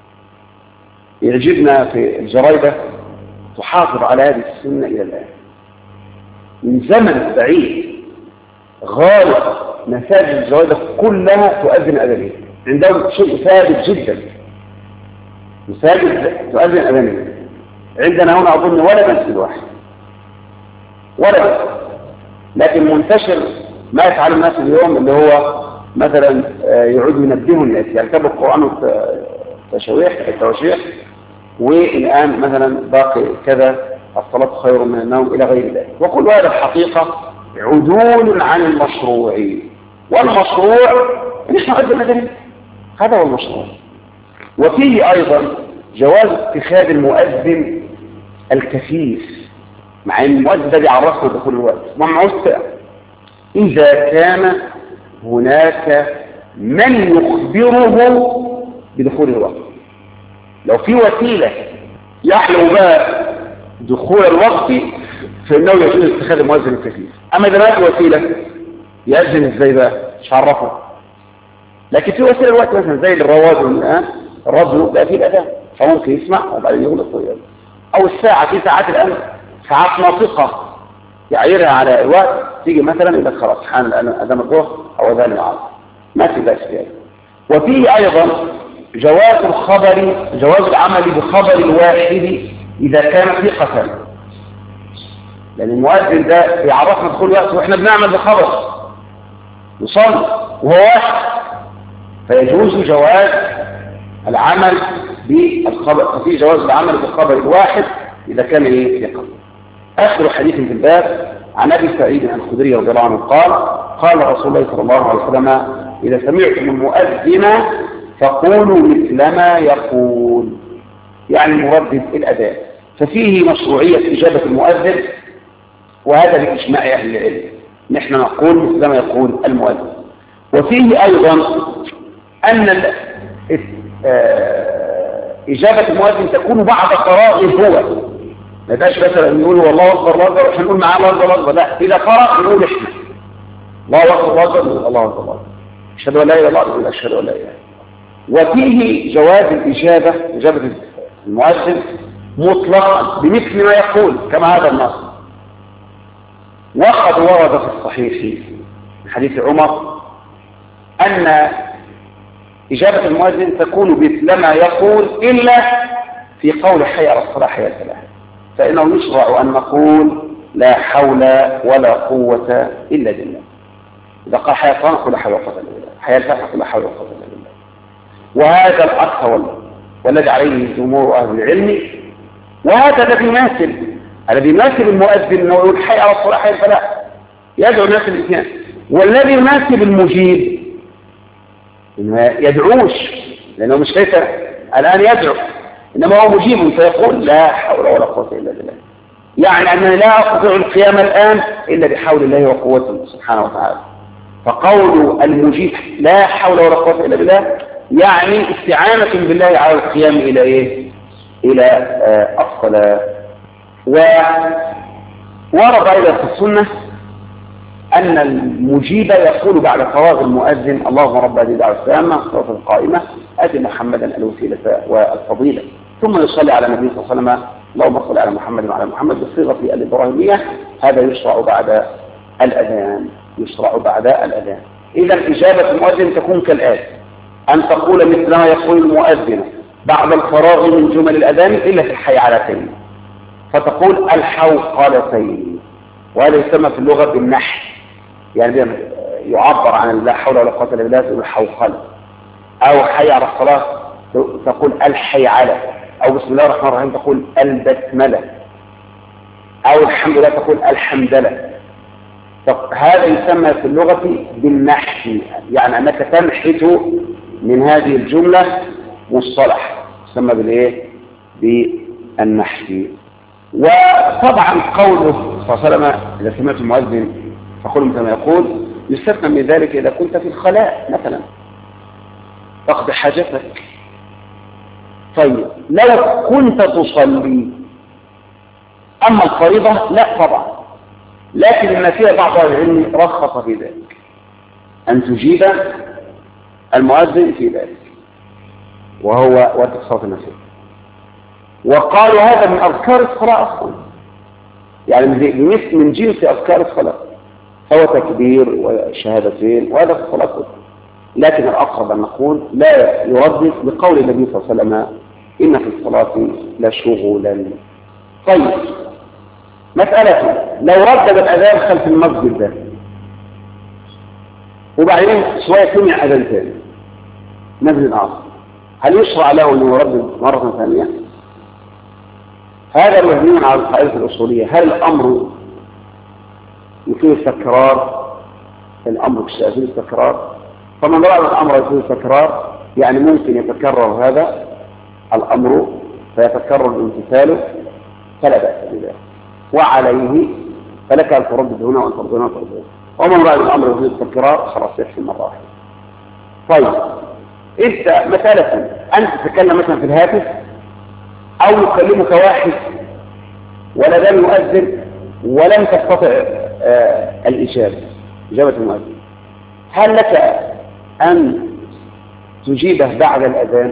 يعجبنا في الجريدة تحافظ على هذه السنة إلى الآن من زمن بعيد. غالب مساجد الجريدة كلها تؤذن أذانين، عندهم شيء ثابت جدا، مساجد تؤذن أذانين. عندنا هنا أظن ولا مسجد واحد ولا مسجد، لكن منتشر ما يفعل الناس اليوم اللي هو مثلا يعودوا ينبهوا الناس يركبوا القرآن التوشيح، والآن مثلا باقي كذا الصلاة خير من النوم إلى غير ذلك. وكل هذا الحقيقة عدول عن المشروع، والمشروع نحن نؤذن أذانين، هذا هو المشروع. وفيه أيضا جواز اتخاذ المؤذن الكفيف، مع ان المؤذن ده بيعرفنا دخول الوقت ممنوع إذا كان هناك من يخبره بدخول الوقت. لو في وسيلة يحلو بها دخول الوقت فإنه يجوز اتخاذ المؤذن الكفيف. أما إذا ما في وسيلة يأذن إزاي بقى؟ مش عرفه. لكن في وسيلة الوقت مثلا زي الرواد الآن، الراديو بقى فيه الأذان فممكن يسمع وبعدين يقول الطيب، أو الساعة، في ساعات الآن ساعات ناطقة يعيرها على الوقت، تيجي مثلا يقول لك خلاص حان أذان الظهر أو أذان العصر، ما في بأس فيها. وفيه أيضا جواز العمل بخبر الواحد إذا كان ثقة، لأن المؤذن ده يعرفنا دخول الوقت وإحنا بنعمل بخبر نصلي وهو واحد، فيجوز جواز العمل بالخبر، ففي جواز العمل بالخبر الواحد إذا كان ثقة. آخر حديث في الباب عن أبي سعيد الخدري رضي الله عنه قال رسول الله صلى الله عليه وسلم: إذا سمعتم المؤذن فقولوا مثل ما يقول، يعني المردد الأذان. ففيه مشروعية إجابة المؤذن، وهذا بإجماع أهل العلم، نحن نقول مثل ما يقول المؤذن. وفيه أيضا أن إجابة المؤذن تكون بعد قراءه هو، ما يبقاش مثلا نقول والله أكبر الله أكبر عشان نقول معاه الله أكبر الله أكبر، لا، إذا قرأ نقول إحنا الله أكبر الله أكبر الله أكبر الله، أشهد أن لا إله إلا الله نقول أشهد أن لا إله. وفيه جواز إجابة المؤذن مطلقا بمثل ما يقول كما هذا النص. وقد ورد في الصحيح من حديث عمر أن إجابة المؤذن تكون مثل ما يقول إلا في قول حي على الصلاة حي على الفلاح، فإنه يشرع أن نقول لا حول ولا قوة إلا بالله. إذا قال حي على الصلاة نقول لا حول ولا قوة إلا بالله، حي على الفلاح نقول لا حول ولا قوة إلا بالله. وهذا الأكثر والذي عليه جمهور أهل العلم، وهذا الذي يناسب المؤذن أنه يقول حي على الصلاة حي على الفلاح، يدعو الناس الاثنين. والذي يناسب المجيب ما يدعوش، لأنه مش ليس الآن يدعو، إنما هو مجيب فيقول لا حول ولا قوة إلا بالله، يعني أنني لا أستطيع القيام الآن إلا بحول الله وقوته سبحانه وتعالى. فقول المجيب لا حول ولا قوة إلا بالله يعني استعانة بالله على القيام إلى إلى الصلاة. وورد أيضا في السنة أن المجيب يقول بعد فراغ المؤذن اللهم رب هذه الدعوة التامة الصلاة القائمة آت محمدا الوسيلة والفضيلة، ثم يصلي على النبي صلى الله عليه وسلم اللهم صل على محمد وعلى محمد بالصيغة الإبراهيمية. هذا يشرع بعد الأذان، يشرع بعد الأذان. إذا إجابة المؤذن تكون كالآتي: أن تقول مثل ما يقول المؤذن بعد الفراغ من جمل الأذان إلا في الحيعلتين، فتقول الحوقلتين، وهذا يسمى في اللغة بالنحي، يعني يعبر عن لا حول ولا قوة إلا بالله تقول الحوقلة، أو حي على الصلاة تقول الحيعلة، أو بسم الله الرحمن الرحيم تقول البسملة، أو الحمد لله تقول الحمدلة. هذا يسمى في اللغة بالنحي، يعني أنك تنحت من هذه الجملة مصطلح يسمى بالإيه؟ بالنحي. وطبعا قوله صلى الله عليه وسلم إذا سمعت المؤذن فقل مثل ما يقول يستثنى من ذلك إذا كنت في الخلاء مثلا تقضي حاجتك. طيب لو كنت تصلي، أما الفريضة لا طبعا، لكن إن فيها بعض العلم رخص في ذلك أن تجيب المؤذن في ذلك، وهو وقت صلاة النفل. وقالوا هذا من أذكار الصلاة أصلا، يعني من جنس أذكار الصلاة، هو تكبير وشهادتين وهذا في الصلاة كله. لكن الأقرب أن نقول لا يردد بقول النبي صلى الله عليه وسلم إن في الصلاة لشغلا. طيب مسألة لو ردد الأذان خلف المسجد ده وبعدين شوية سمع أذان ثاني نزل العصر، هل يشرع له أن يردد مرة ثانية؟ هذا مبني على القاعدة الأصولية: هل الأمر يفيد التكرار؟ الأمر يفيد التكرار، فمن رأى الأمر يفيد التكرار يعني ممكن يتكرر هذا الأمر فيتكرر الامتثال فلا بأس بذلك، وعليه فلك أن تردد هنا وأن تردد هنا وأن تردد هنا. ومن رأى الأمر يفيد التكرار خلاص يكفي مرة واحدة. طيب إذا مثلا أنت تتكلم مثلا في الهاتف أو يكلمك واحد ولا لم يؤذن ولم تستطع الإجابة إجابة المؤذن، هل لك أن تجيبه بعد الأذان؟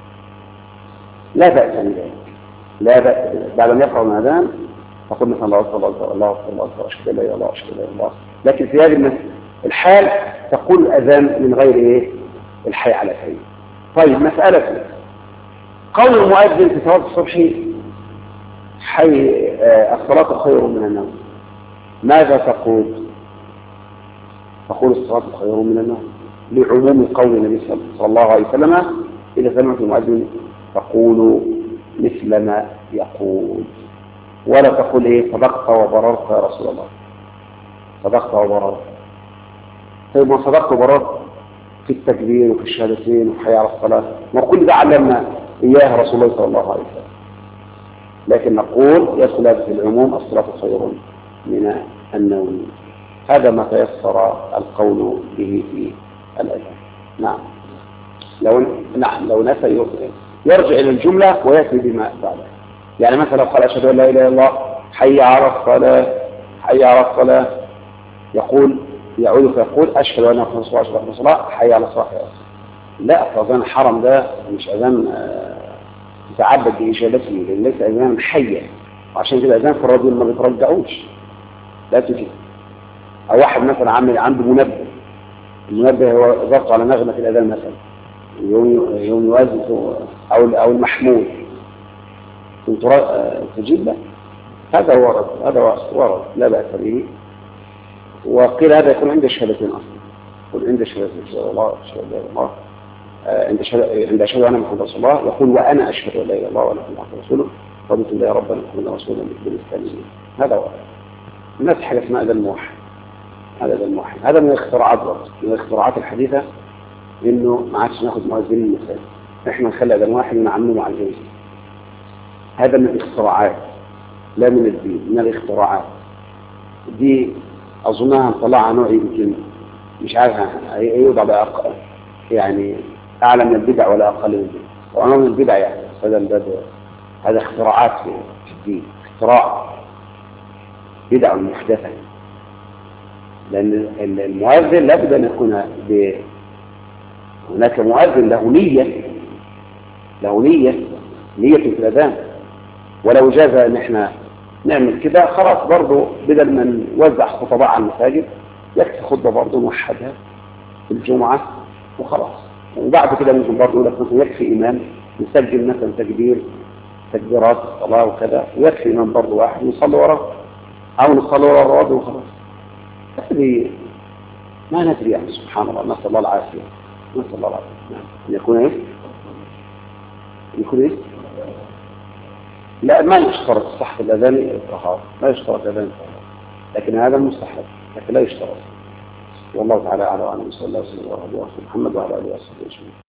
لا بأس بذلك، لا بأس بذلك. بعد أن يقرأ الأذان تقول مثلا الله أكبر الله أكبر الله أكبر الله أكبر أشهد أن لا إله إلا الله أشهد أن لا إله إلا الله. لكن في هذه الحال تقول الأذان من غير إيه؟ الحي على الحي. طيب مسألة قول المؤذن في صلاة الصبح حي الصلاة خير من النوم، ماذا تقول؟ تقول الصلاة خير من النوم لعموم قول النبي صلى الله عليه وسلم إذا سمعت المؤذن تقول مثل ما يقول، ولا تقول إيه صدقت وبررت يا رسول الله، صدقت وبررت. طيب ما صدقت وبررت في التكبير وفي الشهادتين وفي حي على الصلاة، وكل ده علمنا إياه رسول الله صلى الله عليه وسلم. لكن نقول يدخل في العموم الصلاة خير من النوم. هذا ما تيسر القول به في الأذان. نعم لو نسى يرجع إلى الجملة ويأتي بما بعدها. يعني مثلا لو قال أشهد أن لا إله إلا الله حي على الصلاة حي على الصلاة، يعود فيقول أشهد أن محمدا رسول الله أشهد أن الصلاة حي على الصلاة. لا، أذان الحرم ده مش أذان تتعبد بإجابته، لأن ليس أذان حيا، وعشان كده أذان في الراديو ما بيترجعوش، لا تجي. أو واحد مثلا عنده منبه، المنبه هو ضغط على نغمة الأذان مثلا يوم يوازن أو المحمول تجيب له، هذا ورد لا بأس به. وقيل هذا يكون عند الشهادتين أصلا، يقول عند الشهادتين أشهد الله أشهد لا إله إلا الله، عند أشهد أن محمدا رسول الله يقول وأنا أشهد أن لا إله إلا الله وأنا محمدا رسوله رضيت بالله ربنا محمدا رسولا بالإسلام. هذا ورد. الناس حاجة اسمها أذان موحد، هذا أذان موحد، هذا من الاختراعات برضه، من الاختراعات الحديثة، إنه ما عادش ناخذ مؤذنين المساجد، إحنا نخلي أذان واحد ونعمله مع الجنس. هذا من الاختراعات لا من الدين، من الاختراعات دي. أظنها نطلعها نوع يمكن مش عارفها يوضع بقى يعني أعلى من البدع ولا أقل من البدع، وأنا من البدع يعني هذا اختراعات في الدين، اختراع بدع محدثة. لأن المؤذن لابد أن يكون هناك مؤذن له نية في الأذان. ولو جاز أن احنا نعمل كده خلاص برضه، بدل ما نوزع خطباء على المساجد يكفي خطبة برضه نوحدها في الجمعة وخلاص. وبعد كده ممكن برضه يقول لك مثلا يكفي إمام يسجل مثلا تكبيرات الصلاة وكذا، ويكفي إمام برضه واحد نصلي وراه أو نصلي وراه الرابع وخلاص. هذه ما ندري يعني، سبحان الله، نسأل الله العافية. نسأل الله العافية. نعم. يكون إيه؟ لا، ما يشترط صحة الأذان الطهارة، لا يشترط الأذان الطهارة، لكن هذا مستحب، لكن لا يشترط. والله تعالى أعلم. صلى الله عليه وسلم محمد وعلى آله وصحبه أجمعين.